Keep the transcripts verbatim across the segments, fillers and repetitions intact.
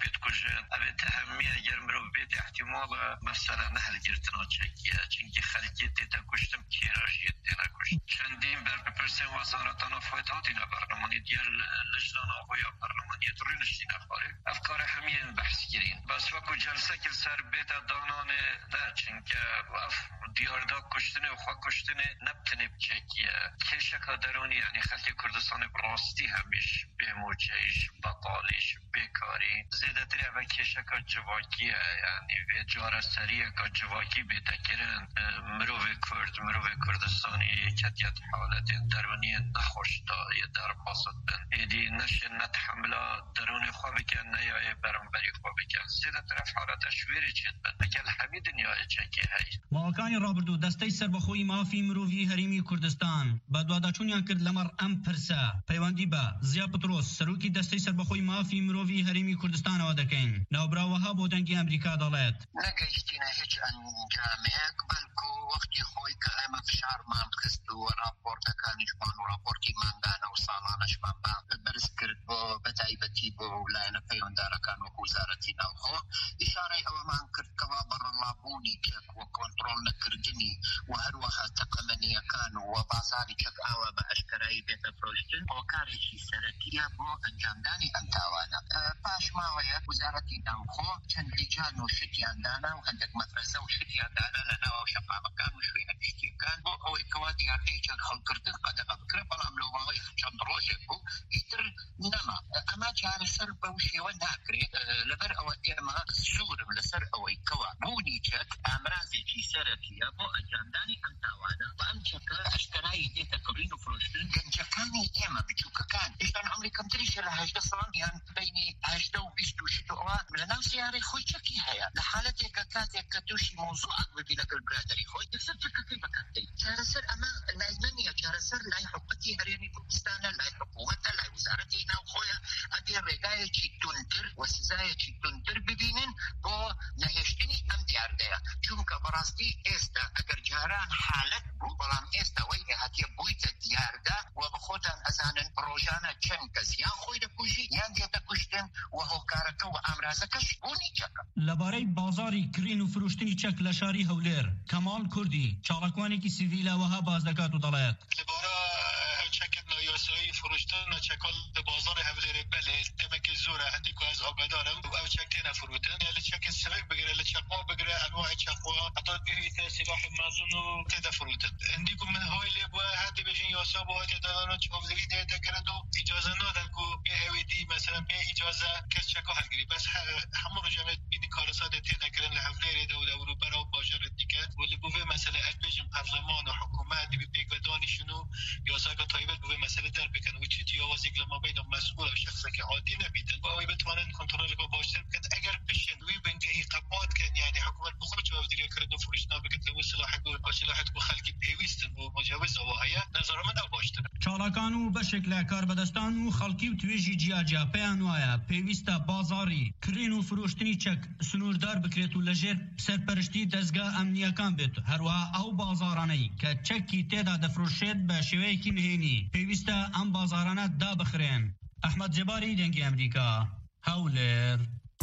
بيت كوجن أبي تهمي أجر مرو بيت احتمال مثلا نهل جرتنا تشكيا چنكي خلقيت تكشتم كيراشيت تنا كشت چندين برپرسن وزارتنا فایتاتینا برنامه‌ای دیال لجنه آقای برنامه‌ای ترینشتینا خاله افکار همین بحث گیرین بس وقت جلسه که سر بیت دانان نه چنکه اف دیاردا کشتنه و خواه کشتنه نبتنه بچکیه که شکا درونی یعنی خلق کردستان براستی همیش بموجهش بطالش بکاری زیده تری اوه که شکا جواکیه یعنی به جاره سریه که جواکی بیتکرن مروف کرد مروف کردستانی کتیت حالت درونی نخوش دا یه در باسد بن ایدی نشه نتحمله درونی خواه بکن نیای برنبری خواه بکن زیده طرف حالت اشویری چید بن بکل همین دنیای چکی هی مواکانی رابردو دسته سربخوی مافی مروفی هریمی کردستان بدواداچونیان کرد لمر ام پرسا پیواندی با زیا پتروس سروکی دسته سربخوی مافی مروفی هریمی کردستان آدکین نوبراوها بودنگی امریکا دالت نگیشتینا هیچ انجامه بلکو وقتی خوی که اما فشار من خست و راپورت کانش من و راپورتی من دانا و سالانش من با برس کرد با بتایبتی با لاین پیوندار کان و وزارتی نوخو اشاره او من کرد که بر لابونی که و کنترل نکردنی و هر وقت تقمنی کان و بازاری که او با اشکرایی بیت پروژن و کارشی سرکیه با انجام دانی انتوانا پاش ماویه وزارتی نوخو چند لیجان و شتیان دانا و هندک مدرسه و شتیان دانا لنا و شقا مکان و شوینه بشتی کان و اوی کوادی عربی چند خل کردن قدقه بکره بلام لو ماوی چند روشه بو ایتر نما اما چار سر بوشی و ناکری لبر او ایما سورم لسر اوی کوا بونی چک امرازی چی سرکیه بو انجاندانی انتوانا و امچکه اشترایی دیتا کرین و فروشتن گنجکانی ایما بچوککان اشتان عمری کم تریش لهجده صانیان بینی هجده و بیست و شد اوه لناو سیاری خوی چکی هیا لحالتی که کاتی کتوشی موضوع اقوی لکل برادری خوی دفر چککی بکتی چار سر اما لایمنی چار سر لای حقوقتی هریمی کردستان لای حکومت لای وزارتی ناو خویا ادی رگای چی تونتر و سزای چی تونتر ببینن با نهشتنی ام دیار دیا چون که براستی استا اگر جهران حالت بو بلام استا وی هاتی بویت دیار دا و بخوتان ازانن روزانه چند کسی یا خوی دا کشی یا دیتا کشتن و هو کارکا و امرازکش بونی چکا لباره بازاری کرین و فروشتنی چک لشاری هولیر کمال کردی چالاکوانی که سیویلا وها بازدکات و دلایت لباره چکت نایاسایی فروشتن چکال بازار هولیر بله تمک زوره هندی که از آبادارم او چکتین فروتن یا چک سبک بگیره لچقا بگیره انواع چقا حتی بیت سلاح مازون و تدا فروتن هندی که من های لبوا هدی بجین یاسا با هدی دادن چوبزری دیتا کرد و اجازه ندن که به اویدی مثلا به اجازه کس چکا هلگیری بس همون رو جمعیت بینی کارسات تدا کردن لهولیر دو دورو برا و باجر دیگه ولی بوه مثلا اجبجن پرلمان و حکومت بی پیک و دانشونو یاسا که طایبت بوه مسئله در بکنه و چی توی آوازی که ما باید مسئول و شخصی که عادی نبیدن با اوی بتوانن کنترل که باشتر بکن اگر بشن وی بنگه ایقابات کن یعنی حکومت بخود جواب دیگه کرد و فروشنا بکن لو سلاح و سلاحت و خلقی پیوستن و مجوز آواهیا نظر من او باشتر چالاکانو بشکل کاربدستانو خلقی و تویجی جیاجا پیانوایا پیوستا بازاری کرین و فروشتنی چک سنوردار بکریت و لجر سرپرشتی دزگاه امنیکان بیت هروا او بازارانی که چکی تیدا دفروشید به شوی کی نهینی پیوستا ام بازارانه دا بخرین احمد جباری دنگی امریکا هولر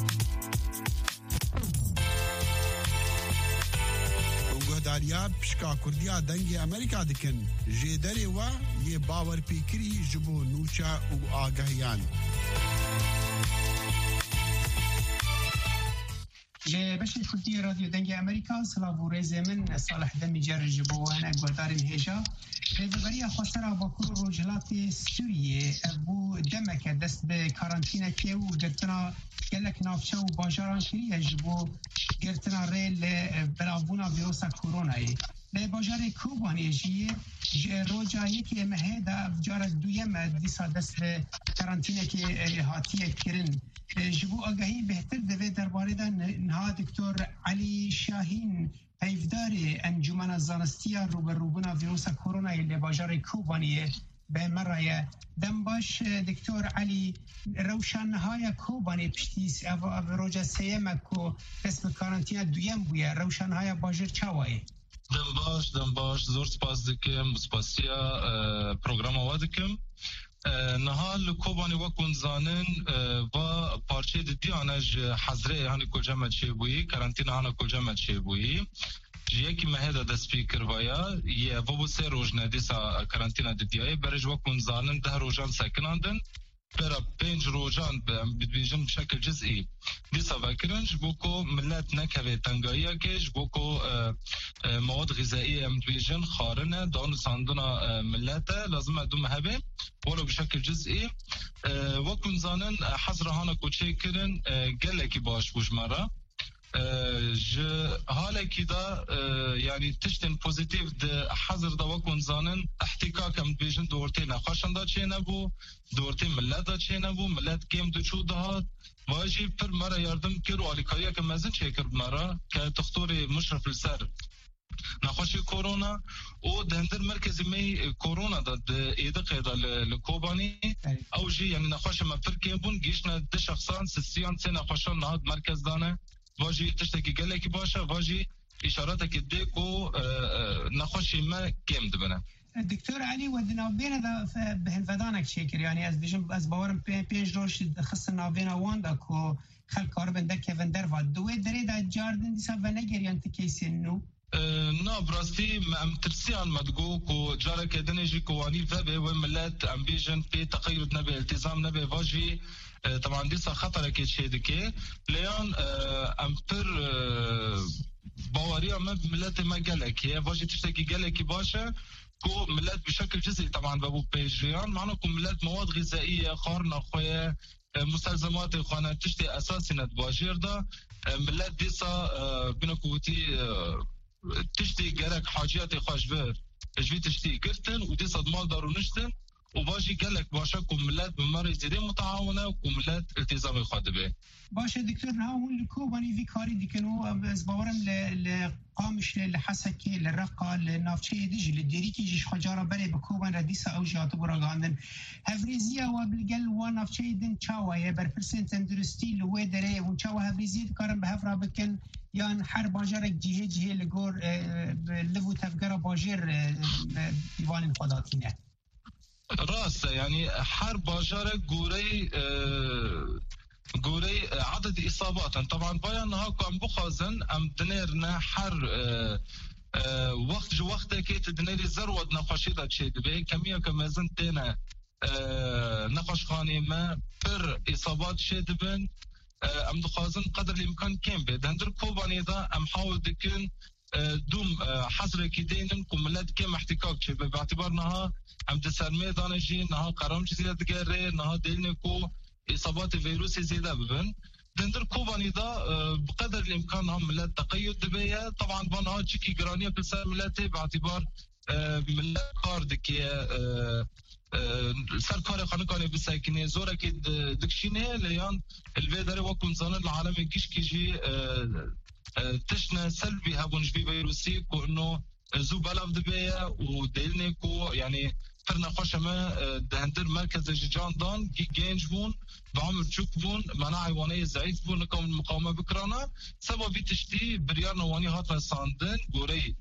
گهداریا پشکا کردیا دنگی امریکا دکن جیدری و یه باور پیکری جبو نوچا و آگاهیان بشی کردی رادیو دنگی امریکا سلام و ریز من صالح دمی جر جبو هنه گهدار مهجا ریزبری خواستر باکور روجلات سوریه بو دمک دست به کارانتینه که و گرتنا گلک نافچه و باجاران کریه جبو گرتنا ریل بلاوونا ویروسا کورونایی به باجار کوبانی جیه روجا یکی مهه دا بجار دویم دیسا دست به کارانتینه که هاتیه کرن جبو آگاهی بهتر دوه درباره دا نها دکتر علی شاهین حیفدار انجمن زانستیا روبروبونا ویروس کرونا اللي باجار کوبانیه به مرایه دم باش دکتر علی روشنهای کوبانی پشتیس او روژه سیمه که اسم کارانتین دویم بویه روشنهای باجر چاوایه دم باش دم باش زور سپاس دکم سپاسیا پروگرام آوا دکم نهال کوبانی وکن زانن و پارچه دیانج حضره هانی کجا چه بویی کرانتینا هانا کجا چه بویی یکی مهدا د سپیکر ویا یه و سه روز ندیسا کرانتینا دیای برج وکن زانن ده روزان سکناندن برا پنج روزان بدویجن بشکل جزئی دیسا وکرنج بوکو ملت نکوه تنگایی کش بوکو مواد غذایی امدویجن خارنه دانو ساندنا ملت لازم دو مهبه ولو بشکل جزئی وکن زانن حضرهانا کوچه کرن گلکی باش بوش مرا ج حالا کی دا یعنی تشتن پوزیتیو د حضر دا وکن زانن احتکاک هم بیشن دورتی نخواشن دا چه نبو دورتی ملت دا چه نبو ملت کم دو چو دهات واجی پر مرا یاردم کرو آلیکاریا که مزن چه کرد مرا که تختور مشرف السر نخوشی کرونا او دهندر مرکزی می کرونا دا ایده قیده لکوبانی او جی یعنی نخوش مفر کم بون گیشنا ده شخصان سسیان سه نخوشان نهاد مرکز دانه واجی تشتکی گلکی باشه واجی اشارات که دیکو نخوشی ما کم دبنه دكتور علي ودنا بين هذا بهالفدانك شكر يعني از بيجن از باورم بيج روش خصنا بينا واندكو خل كاربن دك فندر فاد دوي دري دا جاردن دي سافنجر يعني كيسنو نا براستی ام ترسیان مدگو کو جارا که دنجی کوانی فبه و ملت ام بیجن پی تقیید نبه التزام نبه واجی طبعا دیسا خطره که چه دکه لیان ام پر باوری ام ملت ما گلکیه واجی تشتکی گلکی باشه کو ملت بشکل جزئی طبعا بابو پیجریان معنی کو ملت مواد غذائیه خارنا خویه مستلزمات خانه تشتی اساسی ند باجیر دا ملت دیسا بینکوتی تشتی گرک حاجیات خوش بر اجوی تشتی گرتن و دی صدمال دارو نشتن و باشی گلک باشه که ملت بماری زیده متعاونه و که ملت التزام خواهد به باشه دکتور نهاون لکوبانی وی کاری دیکنو از باورم لقامش لحسکی لرقا لنافچه دیجی لدیریکی جیش خجارا بره بکوبان ردیسا او جاتو براغاندن هفریزیا و بلگل و نافچه دن چاوه بر پرسنت تندرستی لوی داره و چاوه هفریزی دکارم به هفرا بکن یان هر باجرک جیه جیه لگور لفو تفگره باجر دیوان خداتینه راست يعني هر باجر گوری گوری عدد اصابات طبعا باید ها کم بخوازن ام دنیرنا هر وقت جو وقت که تدنیری ذروت نخوشی دا چه دبه کمیه که مزن تینا نخوش خانی ما پر اصابات چه دبن ام دخوازن قدر الامکان کم بید هندر کوبانی دا ام حاول دکن دوم حضر کی دینن کملت کم احتکاک چه به اعتبار نها ام دسرمه دانشی نها قرام چیزی دگره نها دلن کو اصابات ویروس زیاده ببن دندر کوبانی دا بقدر الامکان هم ملت تقید دبیه طبعا بانها چکی گرانیه بسر ملت به اعتبار ملت کار دکیه سرکار خانکانی بسکنه زوره که دکشینه لیان الوی داره وکن زانه العالم گیش کیجی تشنا سلبي هابونج بي فيروسي كو انه زو بلاف دبيا ودلني كو يعني فرنا خوشما دهندر مركز جيجان دان جي جينج بون بعمر تشوك بون مناعي واني ضعيف بون نكون المقاومه بكرانا سبب تشتي بريان واني هاتنا ساندن غوري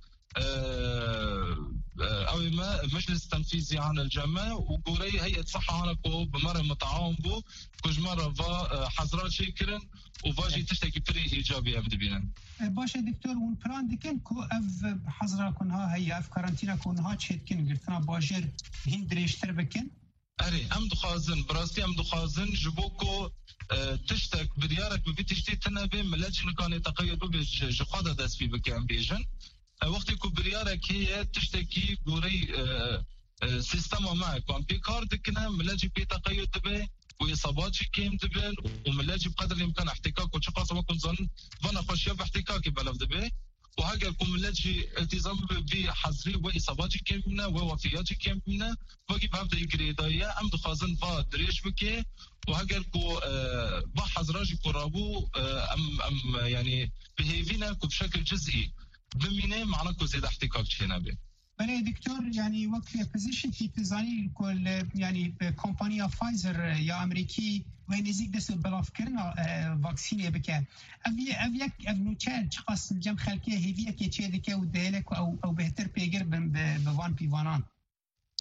او ما مجلس تنفيذي عن الجامعه وغوري هيئه صحه هنا كو بمره متعاون بو كجمره فا حضرات شكرن وفاجي تشتكي بري ايجابي ابدا بينا باشه دكتور اون پلان دکن کو اف حضرا کنها هي اف کارانتینا کنها چتکن گرتنا باجر هند درشتر بکن اري ام دخازن براستي ام دخازن جبوكو تشتك بديارك ببي تشتي تنبي ملاجن كان تقيدوا بجقاده داس في بكام بيجن وقتی که بریارک هی تشتکی گوری سیستم ما کن بیکار دکنه ملاجی بی تقید دبه و اصاباتی کم دبن و ملاجی بقدر الامکان احتکاک و چه قاسم کن زن و نخوشیه به احتکاکی بلف دبه و هاگر که ملاجی التزام بی حضری و اصاباتی کم بینه و وفیاتی کم بینه وگی به هفته گریدایه ام دخوازن با دریش بکه و هاگر که با حضراجی کرابو ام ام یعنی بهیوینه که بشکل جزئی بمینه معنا کو زیاد احتکاک چه نبه بله دکتور یعنی وقتی پوزیشن کی پزانی کل یعنی کمپانی فایزر یا امریکی و نزدیک دست بلاف کردن واکسینه بکه اوی اوی یک نوچه چقاس جم خلقی هیویه که چه دکه و دهلک او او بهتر پیگر به بوان پیوانان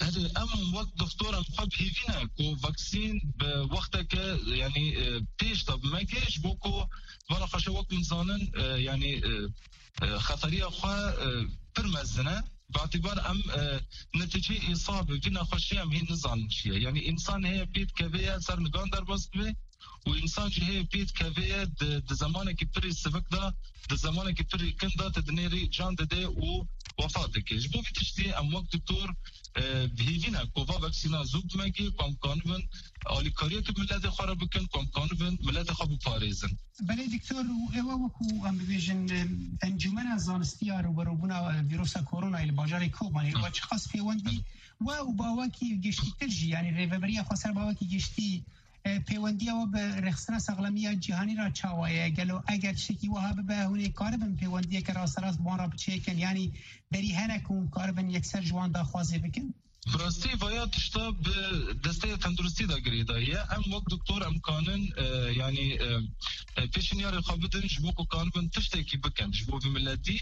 هذا أم وقت دكتور أم خب هيفينا كو فاكسين بوقتك يعني بيش طب ما كيش بوكو ولا خشوا وقت مزانن يعني خطرية خا برمزنا باعتبار أم نتيجة إصابة جنا خشية أم هي نزان شيء يعني إنسان هي بيت كبير صار نقدر بس به وإنسان جه بيت كبير د زمانه كبري سبك ده د زمانه كبري كندا تدنيري جان ده و وفاتك جبو في تشتي أم وقت دكتور بهيجينا كوفا فاكسينا زوب ماجي كم كانون أولي كارية كملات خراب بكن كم كانون ملات خاب باريزن. بله دكتور اوا وكو ام بيجن انجمن زانستيار وبروبنا فيروس كورونا اللي باجاري كوباني و خاص في وندي و باواكي جشتي تلجي يعني ريفبريا خسر باواكي جشتي پیوندی و به رخصت سقلمی جهانی را چاوایه گلو اگر شکی و ها به هونی کاربن پیوندی که راستراس بان را بچیکن یعنی بری هنکون کاربن یکسر جوان دا خوازه بکن براستی ویا تشتا به دسته تندرستی دا گریده یه ام وقت دکتور امکانن یعنی پیشنیار خوابدن جبو که کاربن تشتا کی بکن جبو بملتی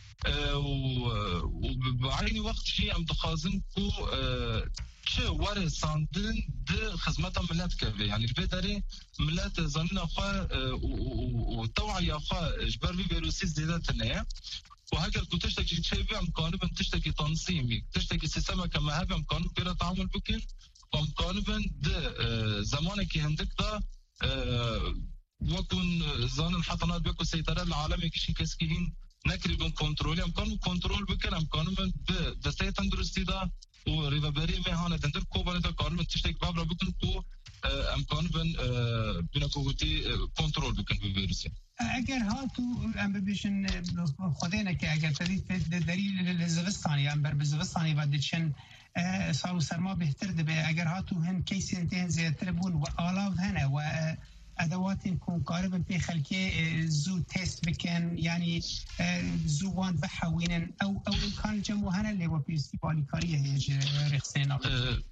و بعینی وقت جی ام دخازن کو چه واره ساندن ده خدمت ملت كبه يعني البدري ملت ظننا خا وتوعية خا جبر في فيروسي زيادة النية وهكذا كنت تشتكي شيء بإمكانه بن تشتكي تنظيمي تشتكي سيستم كما هذا إمكانه بيرا تعامل بكن وإمكانه بن ده زمانك هندك ده وكن ظن حطنات بيكو سيطرة العالمي كشي كسكين نكري بن كنترولي إمكانه كنترول بكن إمكانه بن دستة تندرستي ده وريفابري مهانة دندر كوبانة كارمن تشتك بابرا بكن كو امكان بن بنكوتي كنترول بكن بفيروسي اگر هاتو ام ببیشن خودینا که اگر تدید دلیل زوستانی ام بر بزوستانی و دچن سالو سرما بهتر دبه اگر هاتو هن کیس انتهن زیادتر بون و آلاو هنه و ادوات كون قاربا في خلقيه زو تيست بكن يعني زوان بحوينن او او كان جمو هنا اللي هو في استيباليكاريه هيج رخصينا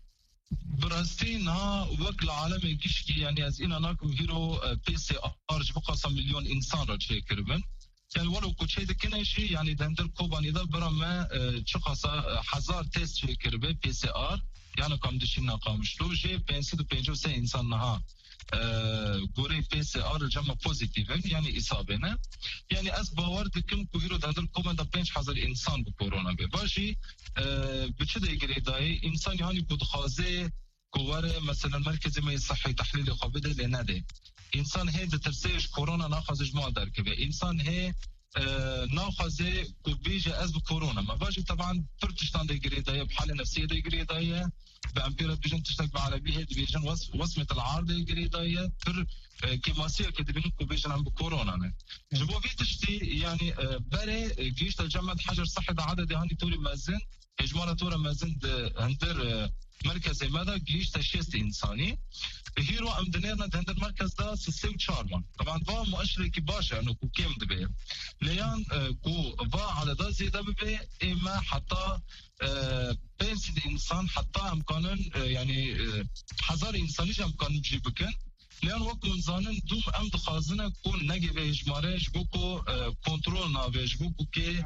براستين ها وقت العالم يكشكي يعني از إنا ناكم هيرو بي سي آر جبقى مليون إنسان را تشكربن يعني ولو كوتشي دكنا شيء يعني دندر كوباني ده برا ما تشخصا حزار تيست تشكربه بي سي آر يعني كم دشينا قامشلو جي بينسيدو بينجو سي إنسان نها گوری پی سی آر جمع پوزیتیون یعنی اصابه نه یعنی از باور دکم که هیرو دندر کومندا پنج هزار انسان به کرونا به باشی بچه دیگری دای انسان یعنی بدخوازه کوار مثلا مرکز می صحی تحلیل خوابده لنده انسان هی ترسیش کرونا ناخذش ما در که انسان هی ناخذه کو بیجه از کرونا ما باشی طبعا پرتشتان دیگری دای بحال نفسیه دیگری دای بأمبيرا بيجن تشتغل بعربية بيجن وص وصمة العارضة الجريدية تر كيماسية كده بينكو بيجن عم بكورونا جبوا في تشتي يعني بري جيش تجمع حجر صحي ده عدد هاني توري مازن إجمالا تورا مازن هندر مركز ماذا جيش تشيست إنساني هيرو أم دنيرنا هندر مركز ده سسيو تشارمان طبعا فا مؤشر كباشا أنه كو كيم دبي ليان كو فا عدد زيادة ببي إما حتى بينسي الإنسان حتى أمكانن يعني حزار إنساني أمكان يجي بكن لأن وقت منزانن دوم أم دخازنه كون نجي بهجمارش بوكو كنترول نابش بوكو كي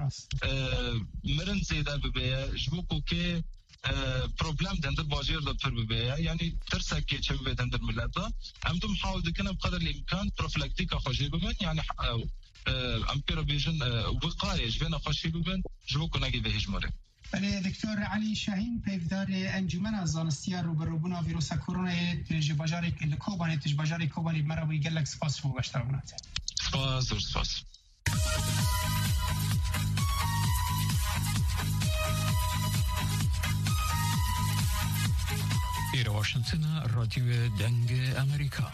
مرن زيادة ببيه جبوكو كي بروبلم دندر باجير ده پر ببيه يعني ترسك كي چه ببيه دندر ملت ده أم دوم حاول دكنا بقدر الإمكان بروفلاكتيكا خوشي ببن يعني أمبيرا بيجن وقاية جبنا خوشي ببن جبوكو نجي بهجماره بله دکتر علی شاهین پیفدار انجمن زانستیار رو بروبونا ویروس کرونا تجباجاری کوبانی تجباجاری کوبانی مرا گلک سپاس رو باشترونات سپاس سپاس إلى واشنطن راديو دنگ أمريكا.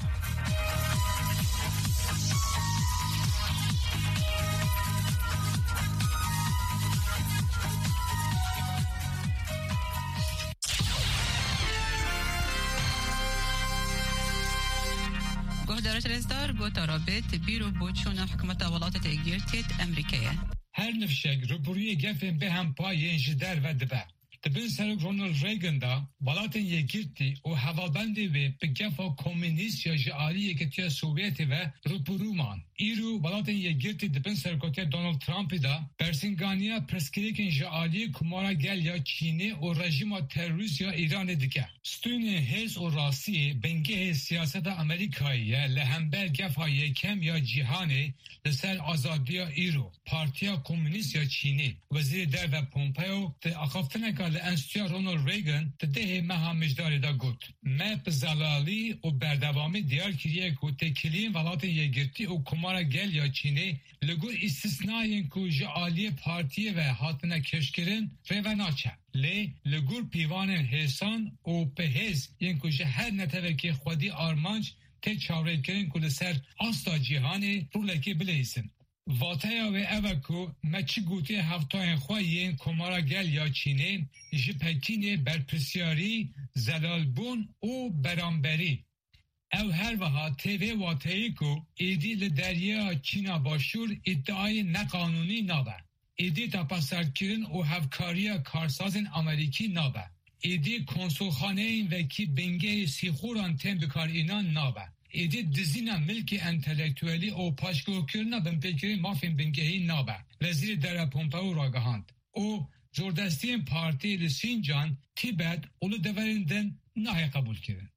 گهدارش رزدار گوتا رابط بیرو بوچون حکومت ولایت ایگیرتیت امریکیه هر نفشک رو بروی گفن به هم پایین جدر و دبه دبن سرک رونالد ریگن دا ولاتن یکیرتی و هوابندی و بگفا کمونیست یا جعالی یکیتی سوویتی و روپرومان. ایرو ولاتن یکیرتی دبن سرکوتی دونالد ترامپ دا برسنگانیا پرسکریکن جعالی کمارا گل یا چینی و رژیم تروریست یا ایران دیگه. ستون هیز و راسی بنگه سیاست امریکایی لهمبر گفا یکم یا جهانی لسر آزادی ایرو پارتیا کمونیست یا چینی. وزیر در و پومپیو ده اخافتنکا لانستیا رونالد ریگن ده ده مها مجداری دا گوت. مپ زلالی و بردوامی دیار کریه که تکلین ولاتن یگرتی و کمارا گل یا چینی لگو استثنائین که جعالی پارتی و حاطنه کشکرین ریوناچه. لی لگور پیوانن حسان و پهز ین که هر نتوه که خودی آرمانج ته چاوره کرن که لسر آستا جهانی رو لکی بلیسن. واتایا و اوکو مچی گوتی هفتاین خواهین کمارا گل یا چینه جپکین برپرسیاری زلالبون و برانبری. او هر وها تیوه واتایی که ایدی لدریا چینا باشور ادعای نقانونی نابه. ایدی تا پسرکرین و هفکاریا کارسازن امریکی نابه. ایدی کنسولخانه این وکی بنگه سیخوران تیم بکار اینان نابه. ایدی دزینا ملکی انتلیکتوالی او پاشگو کرنا بمپیکری مافین بنگهی نابه. وزیر در پومپاو راگهاند. او زوردستین پارتی لسینجان تیبت اولو دوریندن نهی قبول کرن.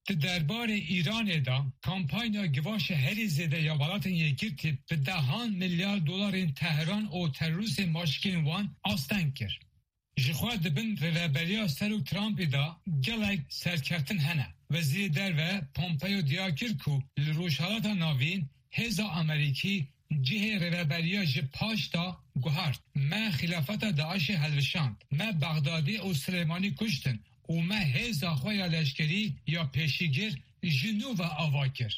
دربار ایران دا کامپاین گواش هری زده یا ولاتن یکیرتی به دهان میلیارد دلار این تهران او تروریست ماشکین وان آستن کرد. جخوا دبن رهبری سرو ترامپ دا گلک سرکرتن هنه. وزیر در و پومپیو دیاکر کو لروشالات ناوین هزا امریکی جه رهبری جپاش دا گوهرد. ما خلافت داعش حلوشاند. ما بغدادی و سلیمانی کشتن. و ما هزا خواه لشکری یا پیشیگر جنو و آواکر.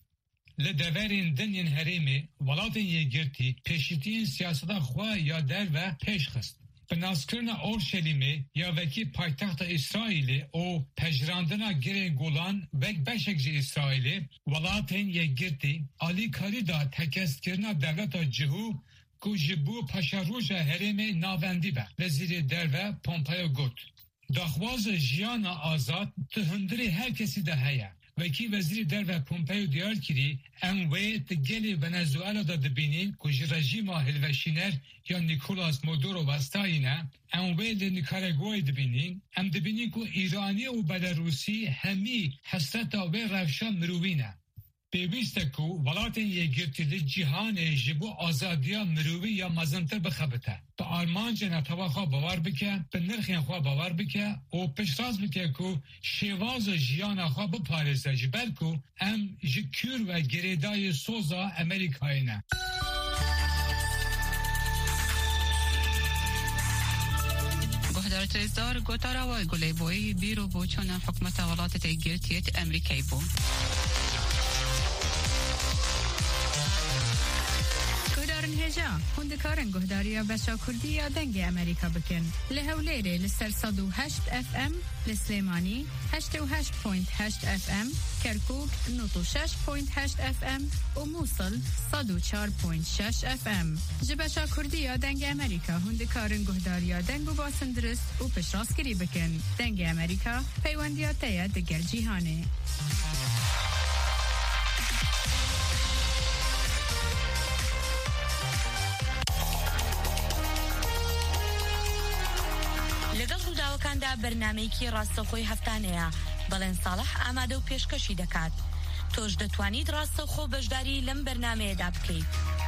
لدورین دنین هریمی ولاتن یگرتی پیشیتین سیاست خواه یا در و پیش خست. به ناسکرن اورشلیمی یا وکی پایتخت اسرائیلی او پجراندنا گره گولان وک بشک جی اسرائیلی ولاتن یگرتی آلی کاری دا تکست کرنا دولتا جهو که جبو پشاروژ هریمی ناوندی به. وزیر در و پومپیو گوت. داخواز جیان آزاد تهندری هر کسی ده هیا. وکی وزیر در و پومپیو دیار کری اموی تگلی ونزوئلا دا دبینین که رژیم هلوشینر یا نیکولاس مادورو وستایینه اموی لنیکارگوی دبینین ام دبینین که ایرانی و بلاروسی همی حسرتا و روشان مروینه. پیوسته که ولاتن یگرتی لجیهان جبو آزادیا مروی یا مزنتر بخبته. به آرمانج نتوا خواه باور بکه، به نرخین خواه باور بکه و پشتاز بکه که شواز جیان خواه بپارزه جبر که ام جکور و گریدای سوزا امریکایی نه. گهدار تریزدار گوتارا وای گلی بوی بیرو بوچون حکمت ولات تیگرتیت امریکایی بو. هجا هندکارن گهداریا بچا کردی یا دنگ امریکا بکن لهولیره لسر صد و هشت اف ام لسلیمانی هشت و هشت پوینت هشت اف ام کرکوک نوت و شش پوینت هشت اف ام و موصل صد و چهار پوینت شش اف ام جه بچا کردی یا دنگ امریکا هندکارن گهداریا دنگ و باسن درست و پشراس کری بکن دنگ امریکا پیوندیات یا دگر جیهانه. کاندا برنامه‌کی راستخوی هفتانەیە بەڵێن ساڵح ئامادە و پێشکەشی دەکات تۆش دەتوانیت ڕاستەخۆ بەشداری لەم بەرنامەیەدا بکەیت.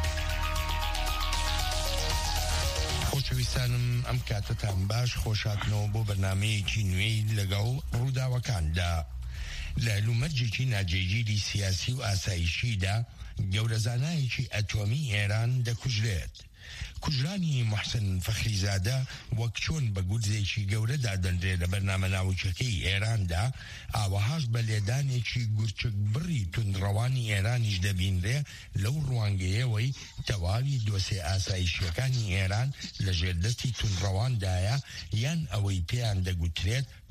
خۆشەویستانم ئەم کاتتان باش خۆشاتنەوە بۆ بەرنامەیەکی نوێی لەگەڵ ڕووداوەکاندا لە لومەرجێکی ناجێگیری سیاسی و ئاسایشیدا گەورەزانایەکی ئەتۆمی ئێران دەکوژرێت. کوژرانی محسن فەخریزادە وەک چۆن بە گورزێکی گەورە دادەنرێ لە بەرنامە ناوچەکەی ئێراندا ئاوەهاش بە لێدانێکی گورچک بڕی توندڕەوانی ئێرانیش دەبینرێ لەو ڕوانگەیەوەی تەواوی دۆسێ ئاسایشیەکانی ئێران لە ژێردەستی توندڕەواندایە یان ئەوەی پێیان دەگوترێت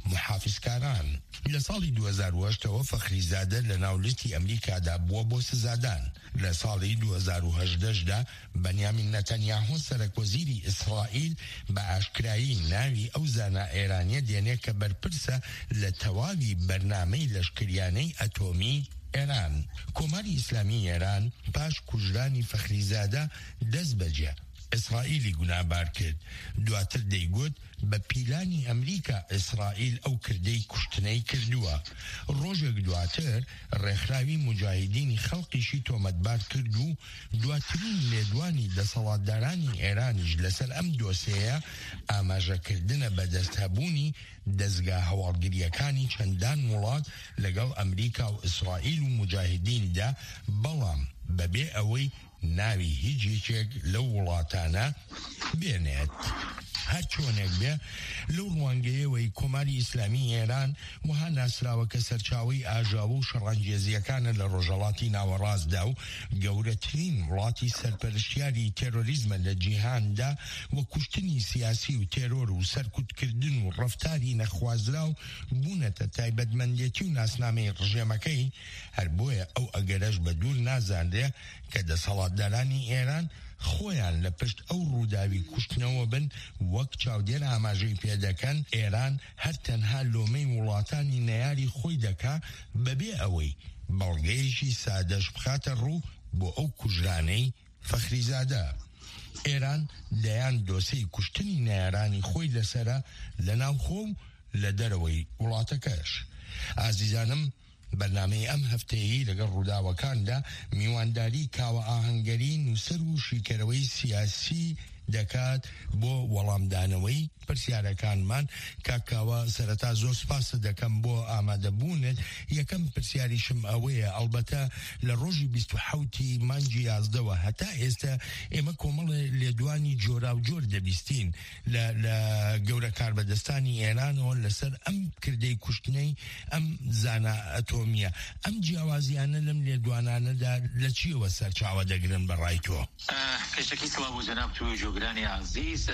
محافزکاران. لە ساڵی دو هەزار و هەشت فەخریزادە لە ناولیستی ئەمریکادا بووە بۆ سزادان. لە ساڵی دو هەزار و هەژدەشدا بەنیامین نەتەنیاهو سەرۆکوەزیری ئیسرائیل بە ئاشکرایی ناوی ئەو زانە ئێرانیە دێنێ کە بەرپرسە لە تەواوی بەرنامەی لەشکریانەی ئەتۆمی ئێران. کۆماری ئیسلامی ئێران پاش کوژرانی فەخریزادە دەست بەجێ ئیسرائیلی گونابار کرد. دواتر دەیگوت بە پیلانی ئەمریکا ئیسرائیل ئەو کردەی کوشتنەی کردووە. ڕۆژێک دواتر ڕێکخراوی مجاهیدینی خەڵقیشی تۆمەتبار کرد و دواترین لێدوانی دەسەڵاتدارانی ئێرانیش لەسەر ئەم دۆسەیە ئاماژەکردنە بەدەستهەبوونی دەستگا هەواڵگریەکانی چەندان وڵات لەگەڵ ئەمریکا و ئیسرائیل و مجاهیدیندا، بەڵام بەبێ ئەوەی ناوی هیچ یەکێک لەو وڵاتانە بێنێت. هەر چۆنێک بێ لەو ڕوانگەیەوەی کۆماری ئیسلامی ئێران وها ناسراوە کە سەرچاوی ئاژاوە و شەڕانگێزیەکانە لە ڕۆژهەڵاتی ناوەڕاستدا و گەورەترین وڵاتی سەرپەرشتیاری تێرۆریزمە لە جیهاندا وە کوشتنی سیاسی و تێرۆر و سەرکوتکردن و ڕەفتاری نەخوازراو بوونەتە تایبەتمەندێتی و ناسنامەی ڕژێمەکەی. هەر بۆیە ئەو ئەگەرەش بە دوور نازانرێ کە دەسەڵاتدارانی ئێران خۆیان لە پشت ئەو ڕووداوی کوشتنەوە بن وەک چاودێر ئاماژەی پێدەکەن ئێران هەر تەنها لۆمەی وڵاتانی نەیاری خۆی دەکا بەبێ ئەوەی بەڵگەیەکی سادەش بخاتە ڕوو بۆ ئەو کوژرانەی فەخریزادە. ئێران دەیان دۆسەی کوشتنی نەیارانی خۆی لەسرە لە ناوخۆ و لە دەرەوەی وڵاتەکەش. ئازیزانم، بەرنامەی ئەم هەفتەیەی لەگەڵ ڕووداوەکاندا میوانداری کاوە ئاهەنگەری نووسەر و شیکەرەوەی سیاسی دەکات بۆ وەڵامدانەوەی پرسیارەکانمان. کاکاوە سەرەتا زۆر سپاس دەکەم بۆ ئامادەبوونت. یەکەم پرسیاریشم ئەوەیە، ئەڵبەتە لە ڕۆژی بیست و حەوتی مانگی یازدەوە هەتا ئێستا ئێمە کۆمەڵە لێدوانی جۆرا و جۆر دەبیستین لە گەورە کاربەدەستانی ئێرانەوە لەسەر ئەم کردەی کوشتنەی ئەم زانە ئەتۆمیە. ئەم جیاوازیانە لەم لێدوانانەدا لە چیەوە سەرچاوە دەگرن بەڕای تۆ؟ پێشەکی سڵاو بۆ جەناب توی جۆگرانی عزیز.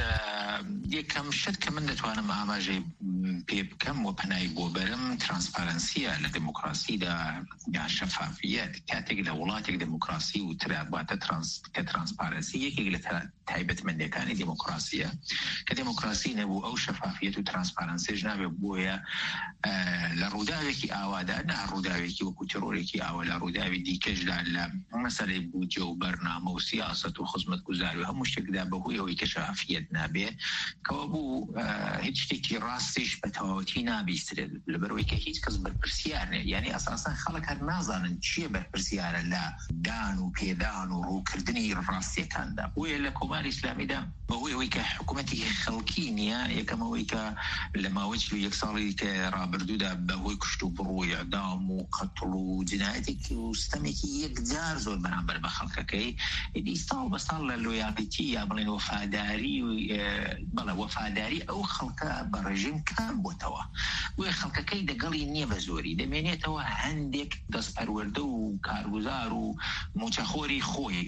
یەکەم شت کە من دەتوانم ئاماژەی پێ بکەم و پەنای بۆ بەرم ترانسپارەنسیە لە دموکراسیدا یا شەفافیەت. کاتێک لە وڵاتێک دموکراسی و تراباتە کە ترانسپارەنسی یەکێک لە تایبەتمەندەکانی دموکراسیە کە دموکراسی نەبوو ئەو شەفافیەت و ترانسپارەنسیش نابێ. بۆیە لە ڕووداوێکی ئاوادا نا ڕووداوێکی وەکو تێرۆرێکی ئاوا لە ڕووداوی دیکەشدا لە مەسەلەی بودجە و بەرنامە و سیاسەت و خزمەتگوزاری و هەموو شتێکدا بەهۆی ئەوەی کە شەفافیەت نابێ کەوە بوو هیچ شتێکی ڕاستیش بە تەواوەتی نابیسترێت لەبەرەوەی کە هیچ کەس بەرپرسیار نێت. یعنی ئەساساً خەڵک هەر نازانن چییە بەرپرسیارە لە دان و پێدان و ڕووکردنی ڕاستیەکاندا. بۆیە لە کۆماری ئیسلامیدا بەهۆی ئەوەی کە حکوومەتی خەڵکی نییە، یەکەمەوەی کە لە ماوەی چل و یەک ساڵی کە ڕابردوودا بەهۆی کوشت و بڕۆی ئەعدام و قەتڵ و جنایەتێکی و ستەمێکی یەکجار زۆر بەرامبەر بە خەڵکەکەی ئیدی ساڵ بە ساڵ لە لۆیاڵیتی یا بڵێن وەفاداری بەڵێ وەفاداری ئەو خەڵکە بە ڕێژیم کام بۆتەوە. بۆیە خەڵکەکەی دەگەڵی نییە بە زۆری، دەمێنێتەوە هەندێک دەستپەروەردە و کارگوزار و موچەخۆری خۆی.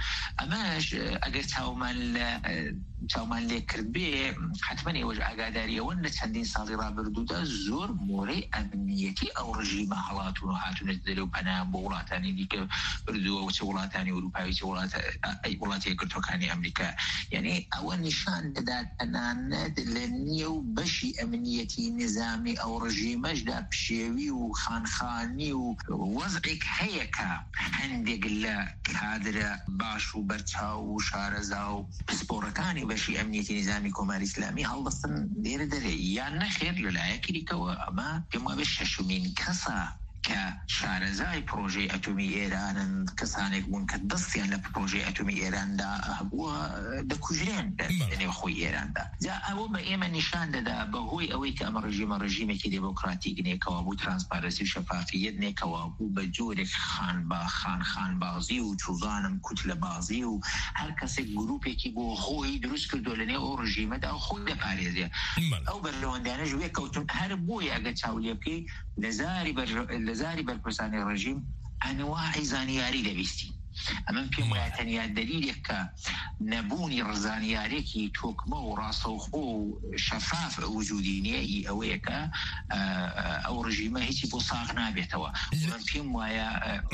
ئەمەش ئەگەر چاومان لە چاومان لێ کرد بێ حتمما ئێوەش ئاگاداریەوە لە چەندین ساڵی ڕابردوودا زۆر مۆرەی ئەمنیەتی ئەو ڕژیمە هەڵاتون و هاتوونێت دەرێ و پەنایان بۆ وڵاتانی دیکە بردووە و چه وڵاتانی ئەوروپایی چه وڵاتی یەکگرتووەکانی ئەمریکا. یعنی ئەوە نیشان دەدات تەنانەت لە نێو بەشی ئەمنیەتی نظامی ئەو ڕژیمەشدا پشێوی و خانخانی و وەزعێک هەیە کە هەندێک لە کادرە باش و بەرچاو و شارەزا و پسپۆڕەکانی بەشی ئەمنیەتی نظامی کۆماری ئیسلامی هەڵدەستن لێرە دەرێ یان نەخێر لەلایەکی دیکەوە. ئەمە پێم وابێ شەشمین کەسە کە شارەزای پرۆژەی ئەتۆمی ئێرانن، کەسانێک بوون کە دەستیان لە پرۆژەی ئەتۆمی ئێراندا هەبووە دەکوژرێن لەنێو خۆی ئێراندا. جا ئەوە بە ئێمە نیشان دەدا بەهۆی ئەوەی کە ئەمە ڕژیمە ڕژیمێکی دموکراتیک نێکەوە بوو، ترانسپارەنسی و شەفافیەت نێکەوە بوو، بە جۆرێک خان با خان خان بازی و چوزانم کوت لە بازی و هەر کەسێک گروپێکی بۆ خۆی دروست کردو لەنێو ئەو ڕژیمەدا و خۆی دەپارێزێ. ئەو بەرلەوەندانەش وێ کەوتن. هەر بۆیە ئەگەر چاو لێ بکەی لە زاری لە زاری بەرپرسانی ڕژیم ئەنواعی زانیاری دەبیستی. ئەمە پێم وایە تەنیا دلیلێکە نەبوونی ڕزانیارێکی تۆکمە و ڕاستەوخۆ و شەفاف وجودی نیە ئەوەیەکە ئەو ڕژیمە هیچی بۆ ساغ نابێتەوە. من پێم وایە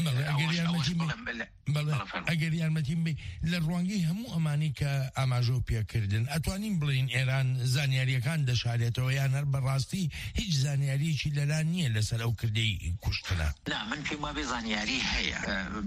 ئەگەر یارمەتیم بێ لە ڕوانگەی هەموو ئەمانی کە ئاماژە پێکردن ئەتوانین بڵین ئێران زانیاریەکان دەشارێتەوە یان هەر بەڕاستی هیچ زانیاریەکی لەلا نییە لەسەر ئەو کردەی کوشتنە؟ لا من پێم وابێ زانیاری هەیە.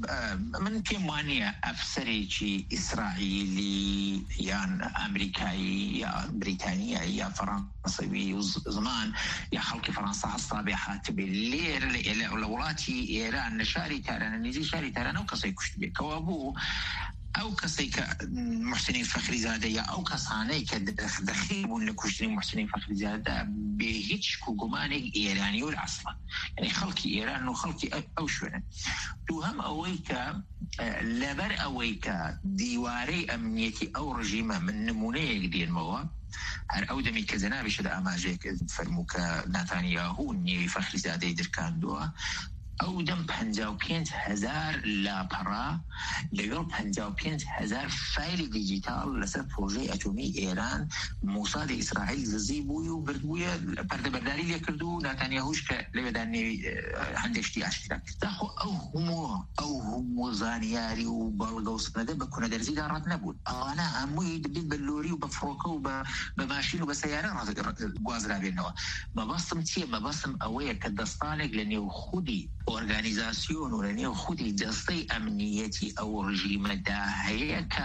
من پێم وانییە ئەفسەرێکی ئیسرائیلی یان ئەمریکایی یا بریتانیا یا فەڕەنسەوی زمان یا خەڵکی فەڕەنسا هەستا بێ هاتبێ لێر لە وڵاتی ئێران لە شاری تارانە نزیک شاری تارانە ئەو کەسەی کوشت بێ کەوا بوو ئەو کەسەی کە محسنی فەخریزادە یا ئەو کەسانەی کە دەخی بوون لە کوشتنی محسنی فەخریزادە بێ هیچ کوگومانێک ئێرانی و ئەسڵان، یعنی خەڵکی ئێران و خەڵکی ئەو شوێنە. دووهەم ئەوەی کە لەبەر ئەوەی کە دیوارەی ئەمنیەتی ئەو ڕژیمە من نمونەیەک دێنمەوە هەر ئەو دەمی کە جەنابیشە لە ئاماژەیەک فەرموو کە ناتانیاهو نیوی فەخریزادەی دەرکاندووە ئەو دەم پەنجا و پێنج هەزار لاپەڕا لەگەڵ پەنجا و پێنج هەزار فایلی دیجیتال لەسەر پرۆژەی ئەتۆمی ئێران موسادی ئیسرائیل دزی بووی و بردبوویە پەردەبەرداری لێ کرد و ناتانیاهوش کە لەوێدا نێوی هەندێک شتی ئاشکرا کرد. داخۆ ئەو هەموو ئەو هەموو زانیاری و بەڵگە و سنەدە بە کونەدەرزیدا ڕات نەبوون. ئەوانە هەمووی دەبێت بە لۆری و بە فڕۆکە و بە ماشین و بە سەیارە گوازرابێنەوە. مەبەستم چییە؟ مەبەستم ئەوەیە کە دەستانێک لە نێو خودی ئۆرگانیزاسیۆن و لە نێو خودی دەستەی ئەمنیەتی ئەو ڕژیمەدا هەیە کە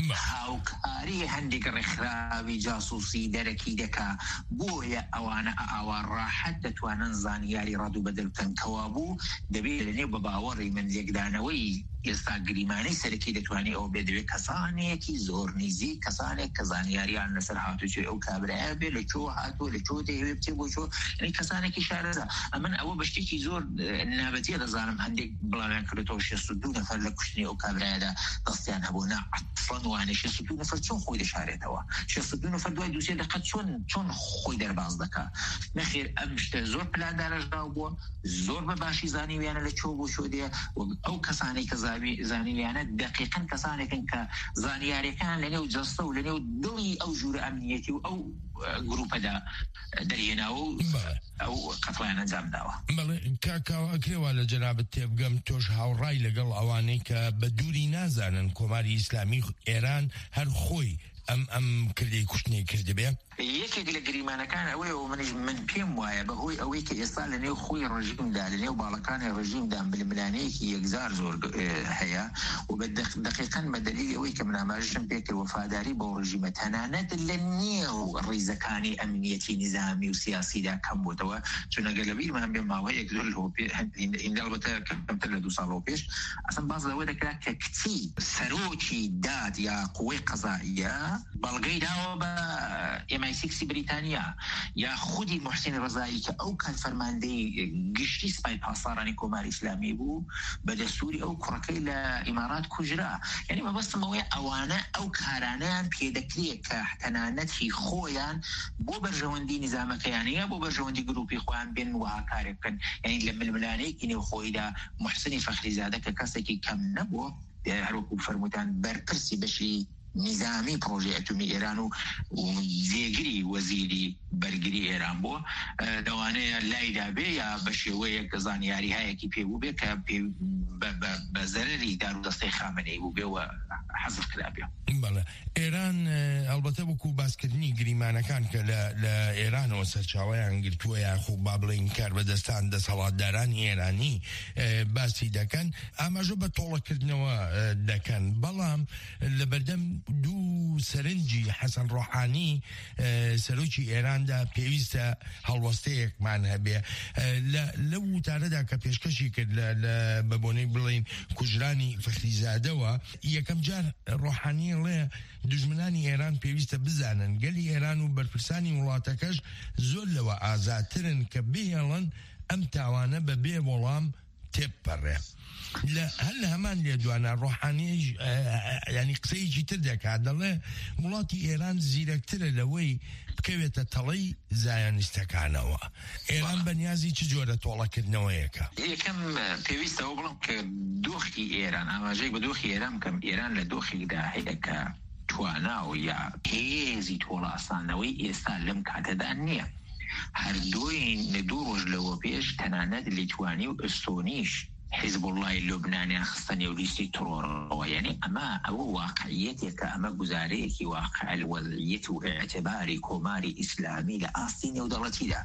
هاوکاری هەندێک ڕێکخراوی جاسووسی دەرەکی دەکا بۆیە ئەوانە ئاوا ڕاحەت دەتوانن زانیاری ڕاد و بەدەل بکەن کەوا بوو دەبێت لە نێو بە باوەڕی من لێکدانەوەی ئێستا گریمانەی سەرەکی دەتوانێت ئەو بێدەوێت کەسانێکی زۆر نزیک کەسانێک کە زانیاریان لەسەر هاتوچێ ئەو کابرایە بێ لە چۆ هاتووە لە چۆ دەیەوێت بچێ بۆ چۆ کەسانێکی شارەزا. ئەمن ئەوە بە شتێکی زۆر نابەتیە دەزانم هەندێک بڵاویان کردەوە شێست و دوو نەفەر لە کوشتنی ئەو کابرایەدا دەستیان هەبوو نا ئەسڵەن وانە شێست و دوو نەفەر چۆن خۆی دەشارێتەوە؟ شێست و دوو نەفەر دوای دووسێ دەقەت چۆن چۆن خۆی دەرباز دەکات؟ نەخێر ئەم شتە زۆر پلاندارەشداو بووە، زۆر بە باشی زانیویانە لە چۆ بۆ چۆ دێ ئەو کەسانێک کە زانیویانە دقیقاً کەسانێکن کە زانیاریەکان لە نێو جەستە و لە نێو دڵی ئەو ژوورە ئەمنیەتی و ئەو گروپەدا دەرهێناوە و ئەو قەتڵیان ئەنجام داوە. بەڵێ کاکاو ئەکرێوا لە جەنابەت تێبگەم تۆش هاوڕای لەگەڵ ئەوانەی کە بە دووری نازانن کۆماری ئیسلامی ئێران هەر خۆی ئەم ئەم کردی کوشتنی کردبێ؟ یەکێک لە گریمانەکان ئەوەیە و منیش من پێم وایە بەهۆی ئەوەی کە ئێستا لە نێو خۆی ڕژیمدا لە نێو باڵەکانی ڕژیمدا ململانەیەکی یەکزار زۆر هەیە و بە دقیقاً بە دەلیلی ئەوەی کە من ئاماژەم پێ کرد وەفاداری بۆ ڕژیمە تەنانەت لە نێو ڕیزەکانی ئەمنیەتی نظامی و سیاسیدا کەم بووتەوە چون ئەگەر لە بیرمان بێ ماوەیەک زۆر هیندا البەتە کەمتر لە دوو ساڵەوە پێش ئەسڵ باز لەوە دەکرا کە کچی سەرۆکی داد یا قووەی قەزاییە بەڵگەی داوە بە ئێم آی سیکس بریتانیا یا خودی محسن ڕزایی کە ئەو کات فەرماندەی گشتی سپای پاسدارانی کۆماری ئیسلامی بوو بە دەستوری ئەو کوڕەکەی لە ئیمارات کوژرا. یعنی مەبەستمەوەی ئەوانە ئەو کارانەیان پێدەکرێت کە تەنانەتی خۆیان بۆ بەرژەوەندی نظامەکەیانەیە بۆ بەرژەوەندی گروپی خۆیان بێن وها کارێک بکەن. یعنی لە ململانەیەکی نێو خۆیدا محسنی فەخریزادە کە کەسێکی کەم نەبووە هەروەکو فەرمووتان بەرپرسی بەشی نظامی پرۆژەی ئەتۆمی ئێران و جێگری وەزیری بەرگری ئێران بووە دەوانەیە لایدا بێ یا بە شێوەیەک زانیاری هایەکی پێبوو بێ کە بە زەرری دار و دەستەی خامنەی بوو بێ و حەزف کرابێ. بەڵێ ئێران ئەلبەتە وەکو باسکردنی گریمانەکان کە لە ئێرانەوە سەرچاوەیان گرتووە یاخوو با بڵێن کاربەدەستان دەسەڵاتدارانی ئێرانی باسی دەکەن ئاماژە بە تۆڵەکردنەوە دەکەن بەڵام لە بەردەم دوو سەرنجی حەسەن ڕۆحانی سەرۆکی ئێراندا پێویستە هەڵوەستەیەکمان هەبێ لە وتارەدا کە پێشکەشی کرد لە بەبوونەی بڵێن کوژرانی فەخریزادەوە یەکەم جار ڕۆحانی ڵێ دژمنانی ئێران پێویستە بزانن گەلی ئێران و بەرپرسانی وڵاتەکەش زۆر لەوە ئازاترن کە بێڵن ئەم تاوانە بە بێ وەڵام تێپەڕێ لا هل همان لێدوانە ڕۆحانی ینی قسەیەکی تر دەکات دەڵێ وڵاتی ئێران زیرەکترە لەوەی بکەوێتە تەڵەی زایانیستەکانەوە ئێران بەنیازی چ جۆرە تۆڵەکردنەوەیەکە یەکەم پێویستەوە بڵم کە دۆخی ئێران ئاماژەی بە دۆخی ئێران بکەم ئێران لە دۆخیدا هەیە کە توانە و یا هێزی تۆڵاسانەوەی ئێستا لەم کاتەدا نییە هەردووی دوو ڕۆژ لەوە پێش تەنانەت لیتوانی و ئەستۆنیش حزب الله لبنانیان خستنی و لیستی ترۆڕەوە یعنی ئەمە ئەوە واقعیەتێکە ئەمە گوزارەیەکی واقع الوەضعیەت و اعتباری کۆماری ئیسلامی لە ئاستی نێودەوڵەتیدا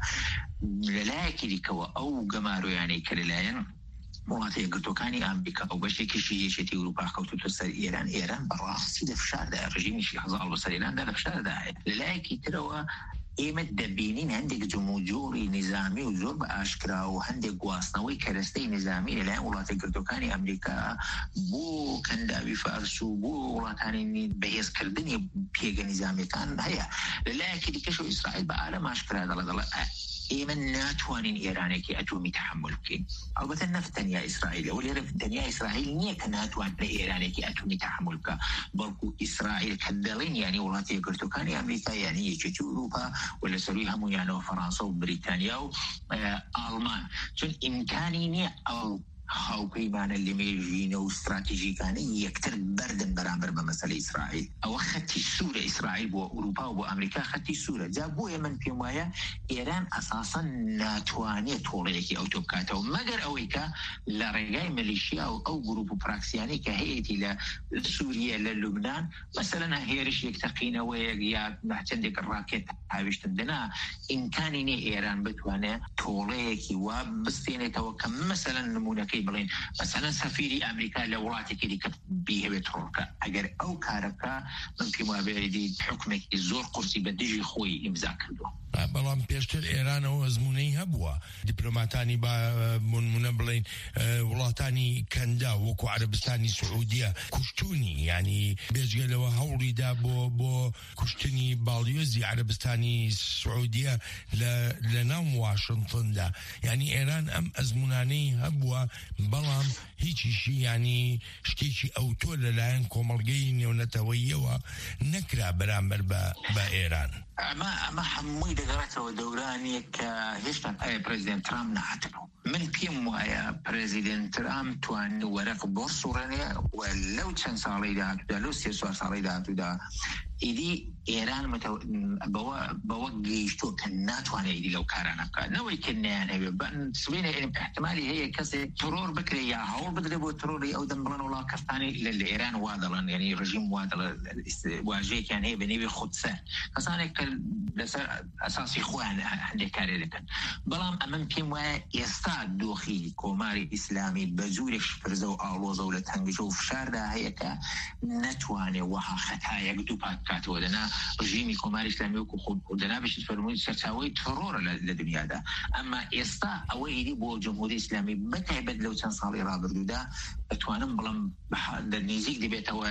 لەلایەکی دیکەوە ئەو گەمارویانەی کە لەلایەن وڵاتی یەکگرتووەکانی ئەمریکا و بەشێکیشی یەکێتی ئەوروپا کەوتوتە سەر ئێران ئێران بەڕاستی لە فشاردا ڕژیمیشی حەزاڵ بەسەر ئێراندا لە فشاردا لەلایەکی ترەوە ئێمە دەبینین هەندێک جموجۆری نظامی و زۆر بە ئاشکرا و هەندێک گواستنەوەی کەرەستەی نظامی لەلایەن وڵاتی یەکگرتووەکانی ئەمریکا بۆ کەنداوی فارس و بۆ وڵاتانی بەهێزکردنی پێگە نظامیەکان هەیە لەلایەکی دیکەش و ئیسرائیل بە ئالەم ئاشکرا دەڵێ دەڵێ ئێمە ناتوانین ئێرانێکی ئەتۆمی تحمل بکەین ئەلبەتە نەفتەنیا ئیسرائیلە و لێرە تەنیا ئیسرائیل نییە کە ناتوانێت ئێرانێکی ئەتۆمی تحمل بکە بەڵکو ئیسرائیل کە دەڵێن یانی وڵاتی یەکگرتووەکانی ئەمریکا یانی یەکێتی ئەوروپا و لە سەروی هەموویانەوە فەڕەنسا و بریتانیا و ئاڵمان چون ئیمکانی نییە ئەو هاوپەیمانە لێمێژینە و استراتیژیکانە یەکتر بەردن بەرامبەر بە مەسەلەی ئیسرائیل ئەوە خەتی سوورە ئیسرائیل بۆ ئەوروپا و بۆ ئەمریکا خەتی سوورە جا بۆیە من پێم وایە ئێران ئەساسا ناتوانێت تۆڵەیەکی ئەو تۆ بکاتەوە مەگەر ئەوەی کە لە ڕێگای مەلیشیا و ئەو گروپ و پراکسیانەی کە هەیەی لە سووریە لە لوبنان مەسەلەن هێرش یەکتەقینەوەیەک یا چەندێک ڕاکێت هاویشتن دنا ئیمکانی نیە ئێران بتوانێت تۆڵەیەکی وا بستێنێتەوە کە مەسەلەن نمونەکەی بڵین مثلا سەفیری ئەمریکا لە وڵاتێکی دیکە بیهەوێت ڕۆکە ئەگەر ئەو کارەکە من پێم وابێتی حکومێکی زۆر قورسی بە دژی خۆی ئیمزا کردووە بەڵام پێشتر ئێرانەوە ئەزمونەی هەبووە دیپلۆماتانی با نمونە بڵین وڵاتانی کەندا وەکو عەرەبستانی سعودیە کوشتونی ینی بێجگەلەوە هەوڵیدا بۆ بۆ کوشتنی باڵیۆزی عەرەبستانی سعودیە لە ناو واشنتندا ینی ئێران ئەم ئەزمونانەی هەبووە بەڵام هیچیشی ینی شتێکی ئەوتۆ لەلایەن کۆمەڵگەی نێونەتەوەییەوە نەکرا بەرامبەر بە ئێران ئەمە ئەمە هەمووی دەگەڕێتەوە دەورانێک کە هێشتا ئایا پرەزیدەنت ترامپ نەهاتبوو من پێم وایە پرەزیدەنت ترامپ توانی وەرەق بۆ سوڕێنێ و لەو چەند ساڵەی داهاتوودا لەو سێ چوار ساڵەی داهاتوودا ئیدی ئێران بەوە گەیشتووە کە ناتوانێت ئیدی لەو کارانە بکات نەوەی کە نەیانەوێ سبەینە احتمالی هەیە کەسێک ترۆر بکرێ یا هەوڵ بدرێ بۆ ترۆری ئەو دەم بڵێن وڵا کەستانی لە ئێران وا دەڵێن یعنی ڕژیم وا دەڵێن واژەیەکیان هەیە بە نێوی خودسە کەسانێک کە لەسەر ئەساسی خۆیان هەندێک کارێ دەکەن بەڵام ئەمن پێم وایە ئێستا دۆخی کۆماری ئیسلامی بە جوورێک شپرزە و ئاڵۆزە و لە تەنگژە و فشاردا هەیە کە نەتوانێ وەها خەتایەک دوو پاک بکاتەوە دەنا ڕژیمی کۆماری ئیسلامی وەکو خۆ دەنا بشت فەرمووی سەرچاوەی ترۆرە لە دنیادا ئەمما ئێستا ئەوە ئیدی بۆ جمهوری ئیسلامی بەتایبەت لەو چەند ساڵی ڕابردوودا دەتوانم بڵم نزیک دەبێتەوە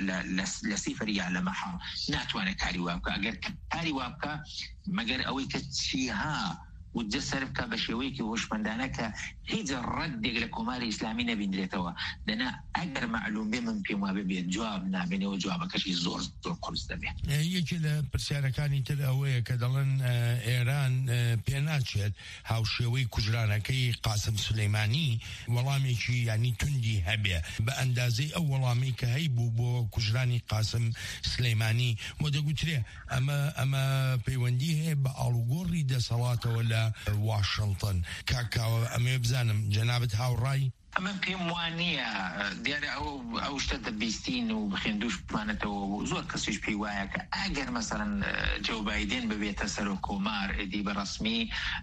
لە سیفەر یا لە مەحاڵ ناتوانێت کاری وا بکە ئەگەر کاری وا بکە مەگەر ئەوەی کە چیها وجە سەر بکە بە شێوەیەکی هۆشمەندانە کە هیچ ڕەدێک لە کۆماری ئیسلامی نەبیندرێتەوە دەنا ئەگەر معلوم بێ من پێم وابێ بێت جواب نابێنەوە جوابەکەشی زۆر زۆر قورس دەبێت یەکی لە پرسیارەکانی تر ئەوەیە کە دەڵێن ئێران پێ ناچێت هاوشێوەی کوژرانەکەی قاسم سولەیمانی وەڵامێکی ینی توندی هەبێ بە ئەندازەی ئەو وەڵامی کە هەی بوو بۆ کوژرانی قاسم سلەیمانی بۆ دەگوترێ ئەمە ئەمە پەیوەندی هەیە بە ئاڵوگۆڕی دەسەڵاتەوە لە واشنتن کاکاوە ئەمێ بزانم جەنابەت هاوڕای ئەمە پێم وانییە دیارە ئەو ئەو شتە دەبیستین و بخێندوشمانێتەوە زۆر کەسیش پێی وایە کە ئەگەر مەسەرەن جۆ بایدن ببێتە سەر و کۆمار ئیدی بەڕەسمی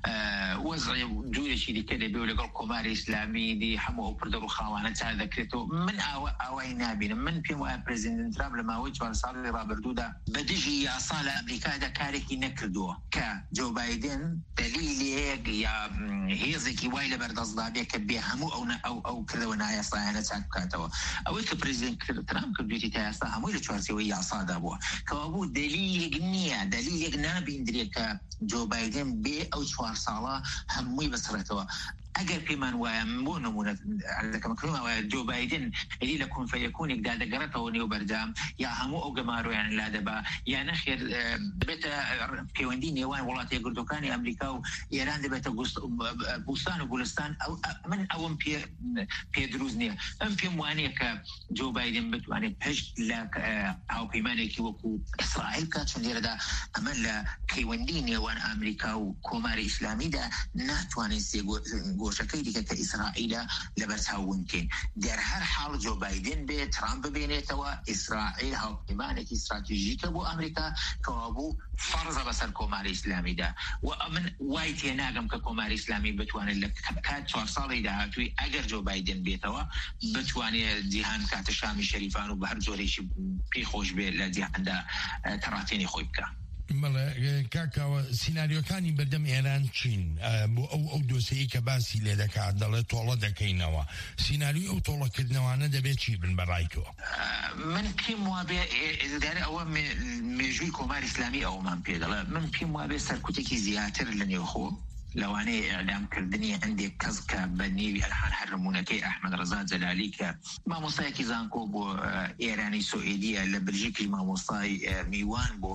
وەزعی جوورێکی دیکە دەبێ و لەگەڵ کۆماری ئیسلامی دی هەموو ئەو پردە و خاوانە چار دەکرێتەوە من ئاوە ئاوای نابینم من پێم وایە پرەزیدەنت ترامپ لە ماوەی چوار ساڵی ڕابردوودا بە دژی یاسا لە ئەمریکادا کارێکی نەکردووە کە جۆ بایدن دلیلێک یا هێزێکی وای لە بەردەستدا بێ کە بێ هەموو ئەو ئەو کردەوە نایاسایانە چاک بکاتەوە ئەوەی کە پرەزیدەنت ترامپ کردوێتی تا ئێستا هەمووی لە چوارچێوەی یاسادا بووە کەوا بوو دلیلێک نییە دلیلێک نابیندرێت کە جۆ بایدن بێ ئەو چوار ساڵە هەمووی بەسڕێتەوە ئەگەر پێمان وایە بۆ نمونە کەمەکرمەوە جو بايدن هەری لە کون فەیەکونێک دادەگەڕێتەوە نێو بەردام یا هەموو ئەو گەماڕۆیان لا دەبا یا نەخێر بێتە پەیوەندی نێوان وڵاتە یەکگرتوەکانی ئەمریکا و ئێران دەبێتە بوستان و گولستان من ئەوم پێ دروست نییە ئەم پێم وانەیە کە جو بايدن بتوانێت پشت لە هاوپەیمانێکی وەکو ئیسرائیل بکات چون لێرەدا ئەمە لە پەیوەندی نێوان ئەمریکا و کۆماری ئیسلامیدا ناتوانێت سێ گۆشەکەی دیکە کە ئیسرائیلە لەبەر چاوونکەین در هەر حاڵ جو بايدن بێت ترامپ ببێنێتەوە ئیسرائیل هاوپەیمانێکی استراتیژیکە بۆ ئەمریکا کەوا بوو فەرزە بەسەر کۆماری ئیسلامیدا و من وای تێناگەم کە کۆماری ئیسلامی بتوانێت لە کات چوار ساڵی داهاتووی ئەگەر جو بايدن بێتەوە بتوانێت جیهان کاتە شامی شەریفان و بە هەر جۆرێکی پێی خۆش بێت لە جیهاندا تەڕاتێنی خۆی بکە. بەڵێ کاکاوە سیناریۆکانی بەردەم ئێران چین بۆ ئەو ئەو دۆسەیە کە باسی لێ دەکات دەڵێت تۆڵە دەکەینەوە سیناریۆ ئەو تۆڵەکردنەوانە دەبێت چی بن بەڕای تۆ؟ من پێم وابێ ئەوە مێژووی کۆماری ئیسلامی ئەومان پێ دەڵێ من پێم وابێ سەرکوتێکی زیاتر لە نێوخۆ لەوانەیە ئەعدامکردنی هەندێک کەس کە بە نێوی هەرحان هەرمونونەکەی ئەحمەد ڕەزا جەلالی کە مامۆستایەکی زانکۆ بۆ ئێرانی سوئێدیە لە بلژیکی مامۆستای میوان بۆ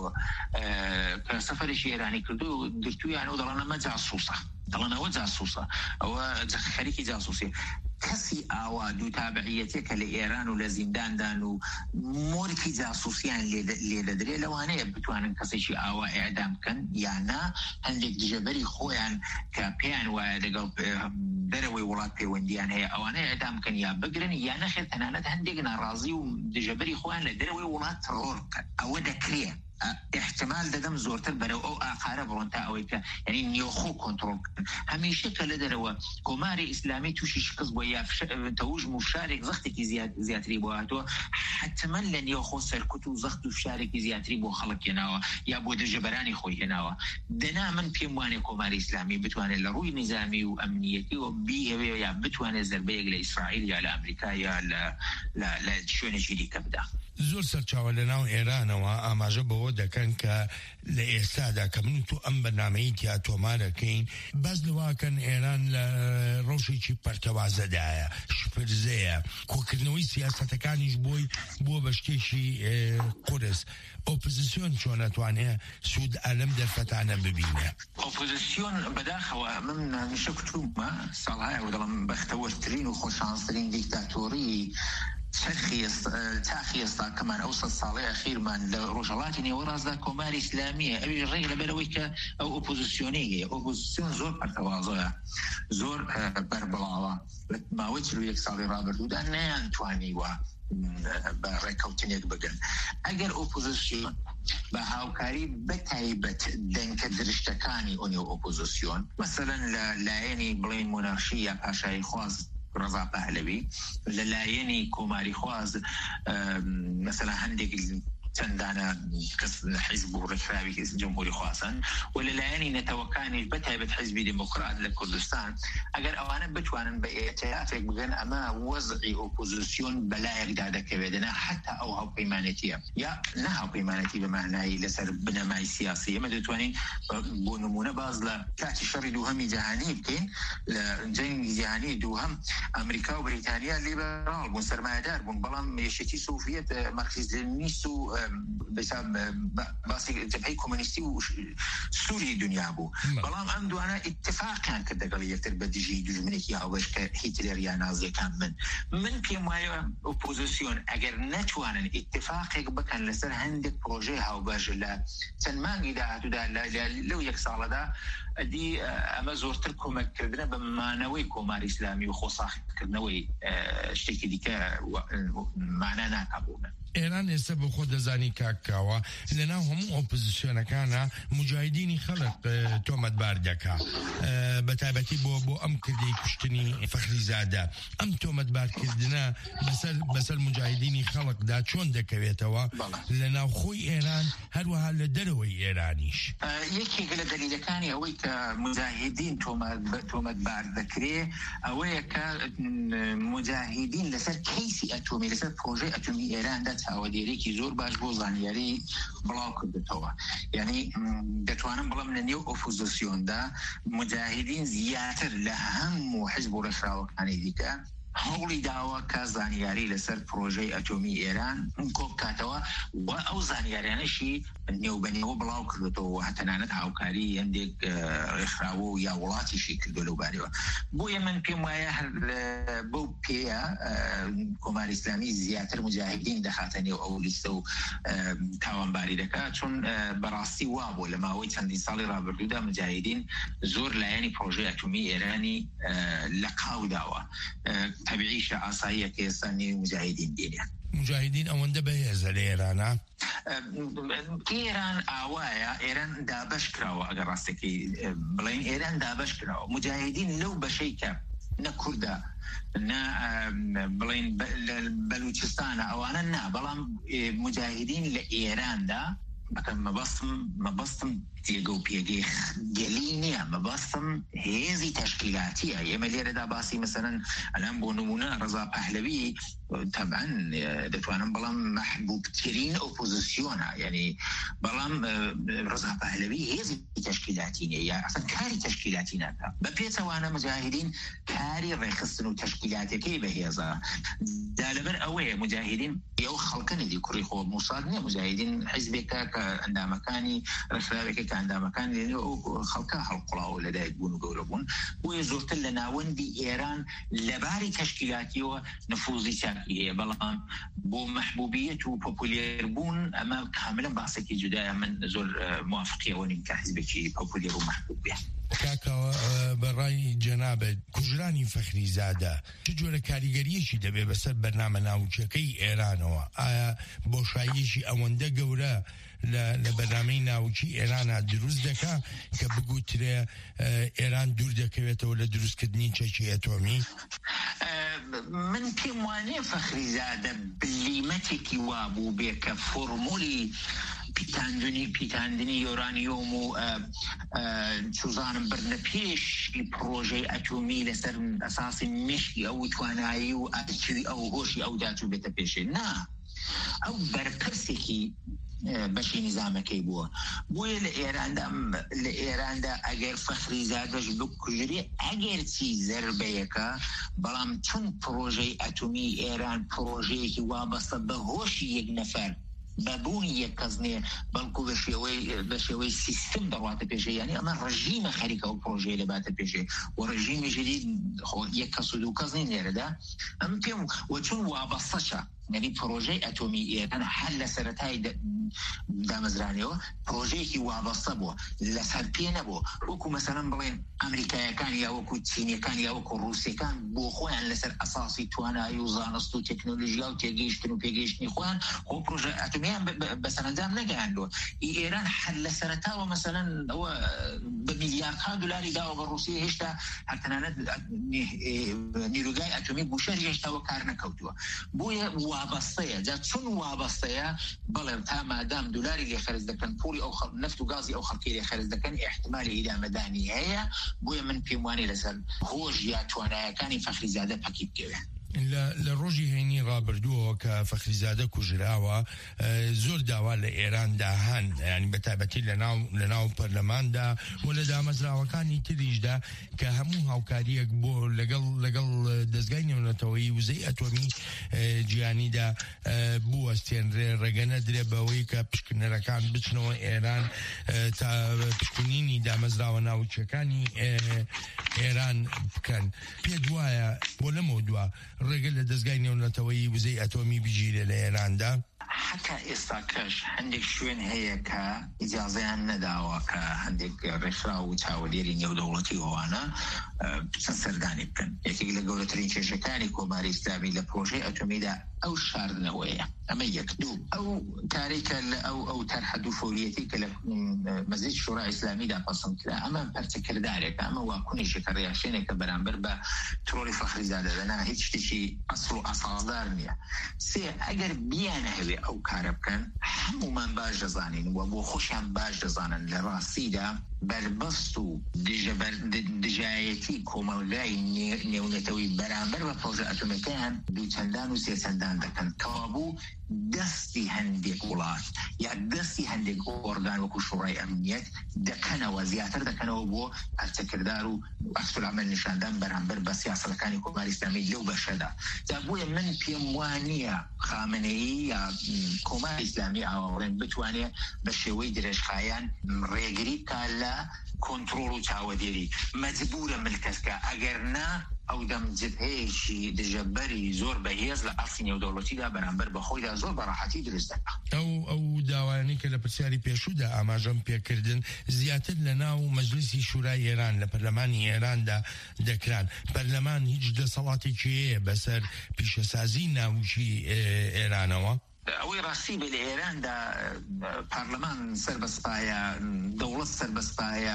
سەفەرێکی ئێرانی کردو و گرتویان و دەڵێنەمە جاسووسە دەڵێنەوە جاسووسە ئەوە خەریکی جاسووسی کەسی ئاوا دوو تابعیەتێکە لە ئێران و لە زینداندان و مۆرکی جاسووسیان لێ دەدرێ لەوانەیە بتوانن کەسێکی ئاوا ئێعدام بکەن یاننا هەندێک دژەبەری خۆیان کە پێیان وایە لەگەڵ دەرەوەی وڵات پەیوەندیان هەیە ئەوانەیە ئێعدام بکەن یا بگرن یا نەخێت تەنانەت هەندێک ناڕازی و دژەبەری خۆیان لە دەرەوەی وڵات تەڕۆر بکەن ئەوە دەکرێت احتمال دەدەم زۆرتر بەرەو ئەو ئاخارە بڕۆن تا ئەوەی کە یعنی نیۆخۆ کۆنتڕۆڵ بکەن هەمیشە کە لە دەرەوە کۆماری ئیسلامی تووشی شکست بۆ یا تەوژم و فشارێک زەختێکی زیاتری بۆ هاتووە حتما لە نیۆخۆ سەرکوت و زەخت و فشارێکی زیاتری بۆ خەڵک هێناوە یا بۆ دژەبەرانی خۆی هێناوە دەنا من پێم وانێ کۆماری ئیسلامی بتوانێت لە ڕووی نظامی و ئەمنیەتی و بیهێوێ یا بتوانێت زەربەیەک لە ئیسرائیل یا لە ئەمریکا یا لە شوێنێکی دیکە بدا. زۆر سەرچاوە لە ناو ئێرانەوە ئاماژە بەوە دەکەن کە لە ئێستادا کە من تو ئەم بەرنامەی تیا تۆمارەکەین بەس لەواکەن ئێران لە ڕۆژێکی پەرتەوازەدایە شپرزەیە کۆکردنەوەی سیاسەتەکانیش بۆی بۆ بە شتێکی قورس ئۆپۆزیسیۆن چۆن نەتوانێت سوود ئەلەم دەرفەتانە ببینێ ئۆپۆزیسیۆن بەداخەوە من هەمیشە کتومە ساڵهایە و دەڵم بەختەوەرترین و خۆشانسترین دیکتاتۆری چرخی تاخی ئێستا کەمان ئەو سەد ساڵەی ئەخیرمان لە ڕۆژهەڵاتی نێوەڕازدا کۆماری ئیسلامیە ئەوی ڕێک لەبەرەوەی کە ئەو ئۆپۆزیسیۆنی هەیە ئۆپۆزیسیۆن زۆر پەرتەوازۆیە زۆر بەربڵاوە ماوەی چل و یەک ساڵی ڕابردوودا نەیانتوانیوە بە ڕێکەوتنێک بگەن ئەگەر ئۆپۆزیسیۆن بە هاوکاری بەتایبەت دەنکە درشتەکانی ئۆنیۆ ئۆپۆزیسیۆن مەسەلەن لە لایەنی بڵین مۆنارشی یا پاشایی خواز ڕەزا پەهلەوی لە لایەنی کۆماری خواز مەسەلا هەندێک چەندانە کەس حیزب و ڕێکخراوی جمهوری خوازن و لەلایەنی نەتەوەکانی بەتایبەت حیزبی دموکرات لە کوردستان ئەگەر ئەوانە بتوانن بە ئێتیافێک بگەن ئەمە وەزعی ئۆپۆزیسیۆن بەلایەکدا دەکەوێتەوە حتا ئەو هاوپەیمانێتیە یا نە هاوپەیمانێتی بە معنای لەسەر بنەمای سیاسی ئەمە دەتوانین بۆ نمونە باز لە کاتی شەڕی دووهەمی جیهانی بکەین لە جەنگی جیهانی دووهەم ئەمریکا و بریتانیا لیبرال بوون سەرمایەدار بوون بەڵام یەشێتی سۆڤیەت مارکسیزم و باسی جبهەی کۆمۆنیستی و سووری دنیا بوو بەڵام ئەم دوانە ئیتفاقیان کرد لەگەڵ یەکتر بە دژی دوژمنێکی هاوبەش کە هیتلەر یا نازیەکان من من پێم وایە ئۆپۆزیسیۆن ئەگەر نەتوانن ئیتفاقێک بکەن لەسەر هەندێک پرۆژەی هاوبەش لە چەند مانگی داهاتوودا لەو یەک ساڵەدا ئەدی ئەمە زۆرتر کۆمەککردنە بە مانەوەی کۆماری ئیسلامی و خۆساختکردنەوەی شتێکی دیکە مانە ناکابوومە. ئێران ئێستا بە خۆ دەزانی کاکاوە لەناو هەموو ئۆپۆزیسیۆنەکانە مجاهدینی خەڵق تۆمەتبار دەکا بە تایبەتی بۆ بۆ ئەم کردەی کوشتنی فەخریزادە ئەم تۆمەتبارکردنە بەسەر بەسەر مجاهدینی خەڵقدا چۆن دەکەوێتەوە لەناو خۆی ئێران هەروەها لە دەرەوەی ئێرانیش یەکێک لە دەلیلەکانی ئەوەی کە مجاهدین تۆمەتبار دەکرێ ئەوەیە کە مجاهدین لەسەر کەیسی ئەتۆمی لەسەر پرۆژەی ئەتۆمی ئێراندا چاوەدێرێکی زۆر باش بۆ زانیاری بڵاو کردێتەوە یعنی دەتوانم بڵم لە نێو ئۆپۆزیسیۆندا مجاهدین زیاتر لە هەموو حزب و ڕێکخراوەکانی دیکە هەوڵی داوە کە زانیاری لەسەر پرۆژەی ئەتۆمی ئێران کۆ بکاتەوە و ئەو زانیاریانەشی نێوبەنێەوە بڵاو کردێتەوە هەتەنانەت هاوکاری هەندێک ڕێکخراوە و یا وڵاتیشی کردو لەو بارەوە بۆیە من پێم وایە هەر بەو پێیە کۆماری ئیسلامی زیاتر مجاهدین دەخاتە نێو ئەو لیستە و تاوانباری دەکات چون بەڕاستی وا بوو لە ماوەی چەندین ساڵی ڕابردوودا مجاهدین زۆر لایەنی پرۆژەی ئەتۆمی ئێرانی لە قاوداوە طبيعيش عصاية كيساني مجاهدين دينيا مجاهدين ئەوەندە بەهێزە لە ئێرانە ئێران ئاوایە ئێران دابش کراوە ئەگەر ڕاستێکی بڵین ئێران دابش کراوە مجاهدین لەو بەشەی کە نە کووردە نە بڵین بەلوچستانە ئەوانە نا بەڵام مجاهدین لە ئێراندا مەبەستم مەبەستم تێگە و پێگەی گەلی نییە مەبەستم هێزی تەشکیلاتیە ئێمە لێرەدا باسی مەسەرەن ئەلام بۆ نمونە ڕەزا پەهلەوی طبعا دەتوانم بەڵام محبوبترین ئۆپۆزیسیۆنە یعنی بەڵام ڕەزا پەهلەوی هێزی تەشکیلاتی نیە یا ئەسەن کاری تەشکیلاتی ناکە بە پێچەوانە مجاهدین کاری ڕێخستن و تەشکیلاتەکەی بەهێزە دا لەبەر ئەوەیە مجاهدین ئەو خەڵکەنێکی کوڕی خۆ موساد نییە مجاهدین حیزبێکە کە ئەندامەکانی ڕێکخراوێکی کە ئەندامەکان لێنێ ئەو خەڵکە هەڵقوڵاو لەدایک بوون و گەورە بوون بۆیە زۆرتر لە ناوەندی ئێران لەباری تەشکیلاتیەوە نفوزی چاکی هەیە بەڵام بۆ محبوبیەت و پۆپولێر بوون ئەمە کاملەن باسێکی جودایە من زۆر موافقیەوە نیم کە حیزبێکی پۆپولێر و محبوب بێ کاکەوە بەڕای جەنابەت کوژرانی فەخریزادە چ جۆرە کاریگەریەکی دەبێت بەسەر بەرنامە ناوچەکەی ئێرانەوە ئایا بۆشاییەکی ئەوەندە گەورە لە بەرنامەی ناوچی ئێرانە دروست دەکا کە بگوترێ ئێران دوور دەکەوێتەوە لە دروستکردنی چەکی ئەتۆمی من پێم وانێ فەخریزادە بلیمەتێکی وابوو بێ کە فۆرمۆلی پیتاندنی پیتاندنی یۆرانیۆم و چوزانم بردنە پێشی پرۆژەی ئەتۆمی لەسەر ئەساسی مشکی ئەو توانایی و ئەچوی ئەو هۆشی ئەو داچوو بێتە پێشێ نا ئەو بەرپرسێکی بەشی نظامەکەی بووە بۆیە لە ئێراندا لە ئێراندا ئەگەر فەخریزادەش بکوژری ئەگەر چی زەربەیەکە بەڵام چون پرۆژەی ئەتۆمی ئێران پرۆژەیەکی وابەستە بە هۆشی یەک نەفەر بەبوونی یەک کەس نیە بەڵکو بە شێوەی بە شێوەی سیستم دەڕاتە پێشێ یعنی ئەمە ڕژیمە خەریکە و پرۆژەیە لەباتە پێشێ و ڕژیمی جدید یەک کەس و دوو کەس نین لێرەدا ئەم پێم و چون وابەستەشە یعنی پرۆژەی ئەتۆمی ئێران هەر لە سەرەتای دامەزرانیەوە پرۆژەیەکی وابەستە بووە لەسەر پێ نەبوو وەکو مەسەلەن بڵێن ئەمریکایەکان یا وەکو چینیەکان یا وەکو ڕووسیەکان بۆ خۆیان لەسەر ئەساسی توانایی و زانست و تەکنۆلۆژیا و تێگەیشتن و پێگەیشتنی خۆیان خۆ پرۆژە ئەتۆمیان بەسەرنجام نەگەیاندووە ئێران هەر لە سەرەتاوە مەسەلەن ئەوە بە میلیاردها دولاری داوە بە ڕووسیا هێشتا هەر تەنانەت نیروگای ئەتۆمی بوشەر هێشتاوە کار نەکەوتووە بۆیە وابەستەیە جا چون وابەستەیە بەڵێ تا مادام دولاری لێ خەرج دەکەن پوڵی ئەو نەفت و گازی ئەو خەڵکی لێ خەرج دەکەن احتمالی ئیدامەدانی هەیە بۆیە من پێم وانێ لەسەر هۆش یا توانایەکانی فەخریزادە پەکی بکەوێت لە ڕۆژی هەینی ڕابردووەوە کە فەخریزادە کوژراوە زۆر داوا لە ئێراندا هەن ینی بەتایبەتی لە ناو پەرلەماندا و لە دامەزراوەکانی تریشدا کە هەموو هاوکاریەک بۆ لەگەڵ لەگەڵ دەستگای نێونەتەوەی وزەی ئەتۆمی گیانیدا بوەستێنرێ ڕێگەنە درێ بەوەی کە پشکنەرەکان بچنەوە ئێران تا پشکنینی دامەزراوە ناوچەکانی ئێران بکەن پێ دوایە بۆ لەمەوە دووە ڕێگە لە دەستگای نێونەتەوەی وزەی ئەتۆمی بگیرێ لە ئێراندا حتا ئێستا کەش هەندێک شوێن هەیە کە ئیجازەیان نەداوە کە هەندێک ڕێکخرا و چاوەلێری نێودەوڵەتی ئەوانە بچەن سەردانی بکەن یەکێک لە گەورەترین کێشەکانی کۆماری ئیسلامی لە پرۆژەی ئەتۆمیدا ئەو شاردنەوەیە ئەمە یەک دوو ئەو کارێکە لە ئەو ئەو تەرحە دوو فۆریەتی کە لە مەزید شورای ئیسلامیدا پەسەند کرا ئەمە پەرچەکردارێکە ئەمە واکوونیشێکە ڕێیاشێنێکە بەرامبەر بە ترۆلی فەخریزادە دەنا هیچ شتێکی ئەسڵ و ئەساسدار نییە سێ ئەگەر بیانە هەوێ ئەو کارە بکەن هەمومان باش دەزانین و بۆ خۆشیان باش دەزانن لە ڕاستیدا بربەست و دژایەتی کۆمەلگای نێونەتەوەی بەرامبەر بە پرۆژە ئەتۆمەکەیان دووچەندان و سێچەندان دەکەن کەوابوو دەستی هەندێک وڵات یا دەستی هەندێک ئۆرگان وەکو شوڕای ئەمنیەت دەکەنەوە زیاتر دەکەنەوە بۆ هەرچەکردار و ئەکسولعمل نیشاندان بەرامبەر بە سیاسەتەکانی کۆماری ئیسلامی لەو بەشەدا. جا بۆیە من پێم وانییە خامنەیی یا کۆماری ئیسلامی ئاوەڕێن بتوانێت بە شێوەی درێژخایان ڕێگری بکە لە کۆنتڕۆڵ و چاوەدێری مەجبورە ملکەتکە ئەگەر نا ئەو دەم جبهەیەکی دژەبەری زۆر بەهێز لە ئەرسی نێودەوڵەتیدا بەرامبەر بە خۆیدا زۆر بەڕاحەتی دروست دەکات. ئەو ئەو داوایانی کە لە پرسیاری پێشوودا ئاماژەم پێکردن زیاتر لە ناو مەجلیسی شورای ئێران لە پەرلەمانی ئێراندا دەکران. پەرلەمان هیچ دەسەڵاتێکی هەیە بەسەر پیشەسازی ناوچی ئێرانەوە؟ ئەوەی ڕاستی بێ لە ئێراندا پارلەمان سەربەسپایە، دەوڵەت سەربەسپایە،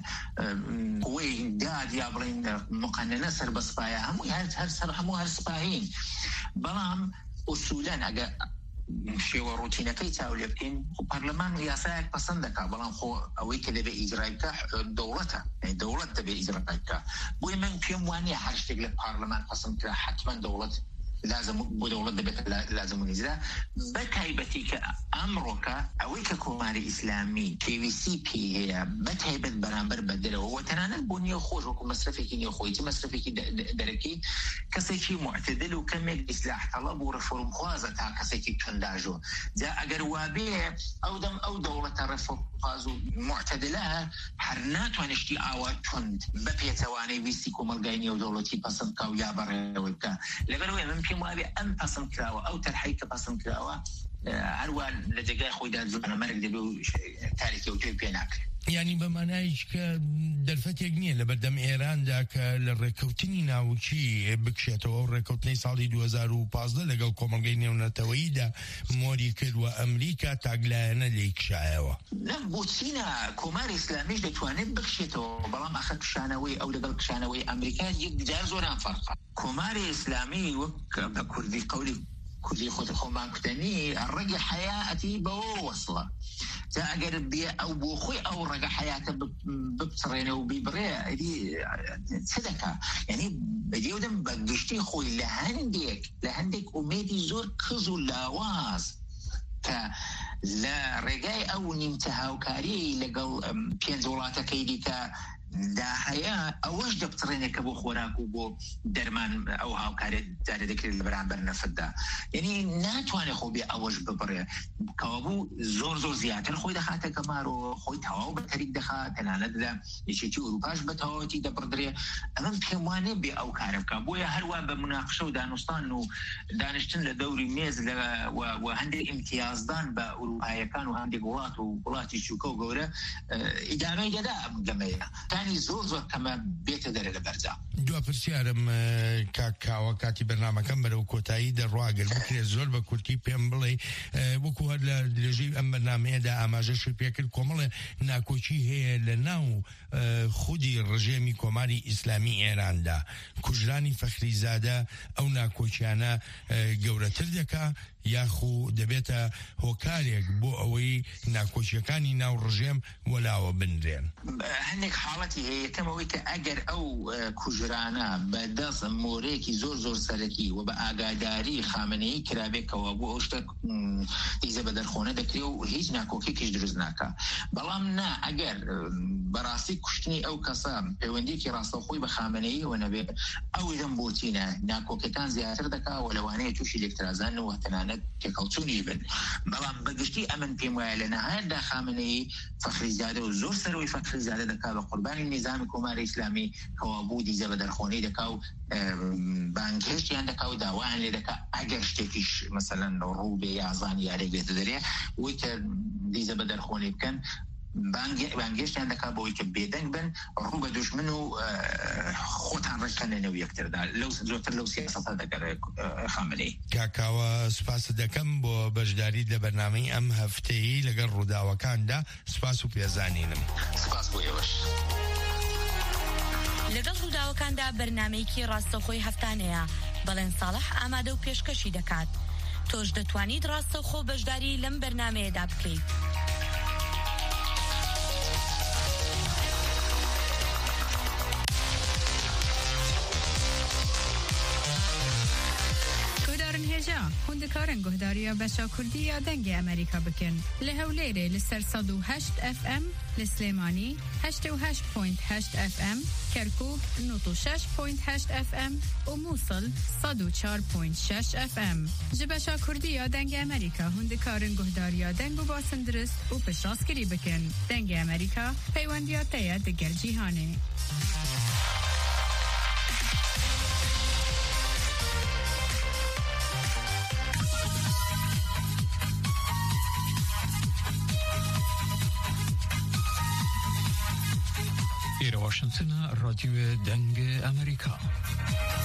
قوەی داد یا بڵین مقننە سەربەسپایە، هەمووی هەر سەر هەموو هەر سپاهین. بەڵام ئوسوولەن ئەگە شێوە ڕوتینەکەی چاو لێ بکەین پەرلەمان یاسایەک پەسەند دەکا، بەڵام خۆ ئەوەی کە دەبێ ئیجرای بکە دەوڵەتە، دەوڵەت دەبێ ئیجرای بکە. بۆیە من پێم وانییە هەر شتێک لە پارلەمان پەسەند کرا حتمەن دەوڵەت لازم بۆ دەوڵەت دەبێت لازم و نیزرا بە تایبەتی کە ئەمڕۆکە ئەوەی کە کۆماری ئیسلامی پێویستی پێ هەیە بە تایبەت بەرامبەر بە دەرەوە و تەنانەت بۆ نیە خۆش وەکو مەسرفێکی نێوخۆیی مەسرفێکی دەرەکی کەسێکی معتدل و کەمێک ئیسلاح تەڵەب و ڕێفۆرمخوازە تا کەسێکی تونداژۆ. جا ئەگەر وابێ ئەو دەم ئەو دەوڵەتە ڕێفۆرمخواز و معتدلە هەر ناتوانێت شتی ئاوا تند بە پێچەوانەی ویستی کۆمەلگای نێودەوڵەتی پەسەند بکا و یا بەڕێوەی بکە. لەبەرەوەی من پێم وابێ ئەم پەسەند کراوە ئەو تەرحەی کە پەسەند کراوە هەروە لە جێگای خۆیدا زۆرە مەرگ دەبێ و تاریکی و توێ پێ ناکرێت. یعنی بەمانایش کە دەرفەتێک نییە لە بەردەم ئێراندا کە لە ڕێکەوتنی ناوچی بکشێتەوە و ڕێکەوتنەی ساڵی دوو هەزار و پانزدە لەگەڵ کۆمەلگەی نێونەتەوەییدا مۆری کردووە ئەمریکا تاگلایەنە لێی کشایەوە. بۆچینە کۆماری ئیسلامیش دەتوانێت بکشێتەوە، بەڵام ئەخە کشانەوەی ئەو لەگەڵ کشانەوەی ئەمریکا یەکجار زۆران فەرقە. کۆماری ئیسلامی وەک بە کوردی قەولی کوردی خۆت خۆمان کوتەنی ڕێگە حیاتی بەوە وەسڵە. جا ئەگەر بێ ئەو بۆ خۆی ئەو ڕێگە حیاتە بپچڕێنە و بیبڕێ چ دەکا؟ یعنی بەدێودەم بە گشتی خۆی لە هەندێک لە هەندێک ئومێدی زۆر کز و لاواز کە لە ڕێگای ئەو نیمتە هاوکاری لەگەڵ پێنج وڵاتەکەی دیکە داهەیە ئەوەش دەبتڕێنێ کە بۆ خۆراک و بۆ دەرمان ئەو هاوکارێت جارە دەکرێت لە بەرامبەر نەفتدا. یعنی ناتوانێت خۆ بێ ئەوەش ببڕێ کەوابوو زۆر زۆر زیاتر خۆی دەخاتە کەمارەوە، خۆی تەواو بە تەریک دەخات، تەنانەت لە یەکێتی ئوروپاش بە تەواوەتی دەبڕدرێ. ئەمەم پێم وانێ بێ ئەو کارە بکە. بۆیە هەروە بە مناقشە و دانوستان و دانیشتن لە دەوری مێز و هەندێک ئیمتیازدان بە ئوروپایەکان و هەندێک وڵات و وڵاتی چووکە و گەورە ئیدامەی دەدا گەمەیە زۆر زۆر کەمە بێتە دەرە لە بەرجا. دو پرسیارم کاکاوە کاتی بەرنامەکەم بەرەو کۆتایی دەڕواگر بکرێت زۆر بە کورتی پێم بڵێ وەکو هەر لە درێژەی ئەم بەرنامەیەدا ئاماژەشی پێکرد کۆمەڵێ ناکۆچی هەیە لە ناو خودی ڕژێمی کۆماری ئیسلامی ئێراندا. کوژرانی فەخریزادە ئەو ناکۆچیانە گەورەتر دەکا یاخو دەبێتە هۆکارێک بۆ ئەوەی ناکۆچیەکانی ناو ڕژێم وەلاوە بنرێن؟ هەندێک حاڵەتی هەیە. یەکەمەوەی کە ئەگەر ئەو کوژرانە بەدەست مۆرێکی زۆر زۆر سەرەکی و بە ئاگاداری خامنەیی کرابێکەوە بۆ ئەو شتە تیزە بە دەرخۆنە دەکرێت و هیچ ناکۆکێکیش دروست ناکە. بەڵام نا ئەگەر بەڕاستی کوشتنی ئەو کەسە پەیوەندیکی ڕاستەوخۆی بە خامنەییەوە نەبێت ئەوی دەم بۆچینە ناکۆکەکان زیاتر دەکا و لەوانەیە تووشی لێکترازان و تەنانەت تێکەڵچوونی بن. بەڵام بەگشتی ئەمن پێم وایە لە نەهایەتدا خامنەیی فەخریزادە و زۆر سەرەوەی فەخریزادە دەکا بە قوربانی نیزامی کۆماری ئیسلامی کەوابوو دیزە بە دەرخۆنەی دەکا و بانگهێشتیان دەکا و داوایان لێ دەکا ئەگەر شتێکیش مەسەلەن ڕوو بێ یازانی یارێک بێتە دەرێ وی کە دیزە بە دەرخۆنەی بکەن بانگێشتیان دەکا بۆی کە بێدەنگ بن ڕوو بە دوژمن و خۆتان ڕێککەنە نێو یەکتردا لەو زۆرتر لەو سیاسەتە دەگەڕێت خامنەی. کاکاوە سوپاس دەکەم بۆ بەشداری لە بەرنامەی ئەم هەفتەیە لەگەڵ ڕووداوەکاندا. سوپاس و پێزانینم. سوپاس بۆ ئێوەش. لەگەڵ ڕووداوەکاندا بەرنامەیەکی ڕاستەوخۆی هەفتانەیە بەڵێن ساڵح ئامادە و پێشکەشی دەکات. تۆش دەتوانیت ڕاستەوخۆ بەشداری لەم بەرنامەیەدا بکەیت. هون دکارن گهداریا بشا کردی یا دنگ امریکا بکن لهولیره لسر صد و هشت اف ام لسلیمانی هشت و هشت پوینت هشت اف ام کرکوب نوت و شش پوینت هشت اف ام و موصل صد و چار پوینت شش اف ام جبشا کردی یا دنگ امریکا هون دکارن گهداریا دنگ و باسن درست و پشاسکری بکن دنگ امریکا پیوندیات یا دگر جیهانه. واشنطن رادیو دنگ امریکا.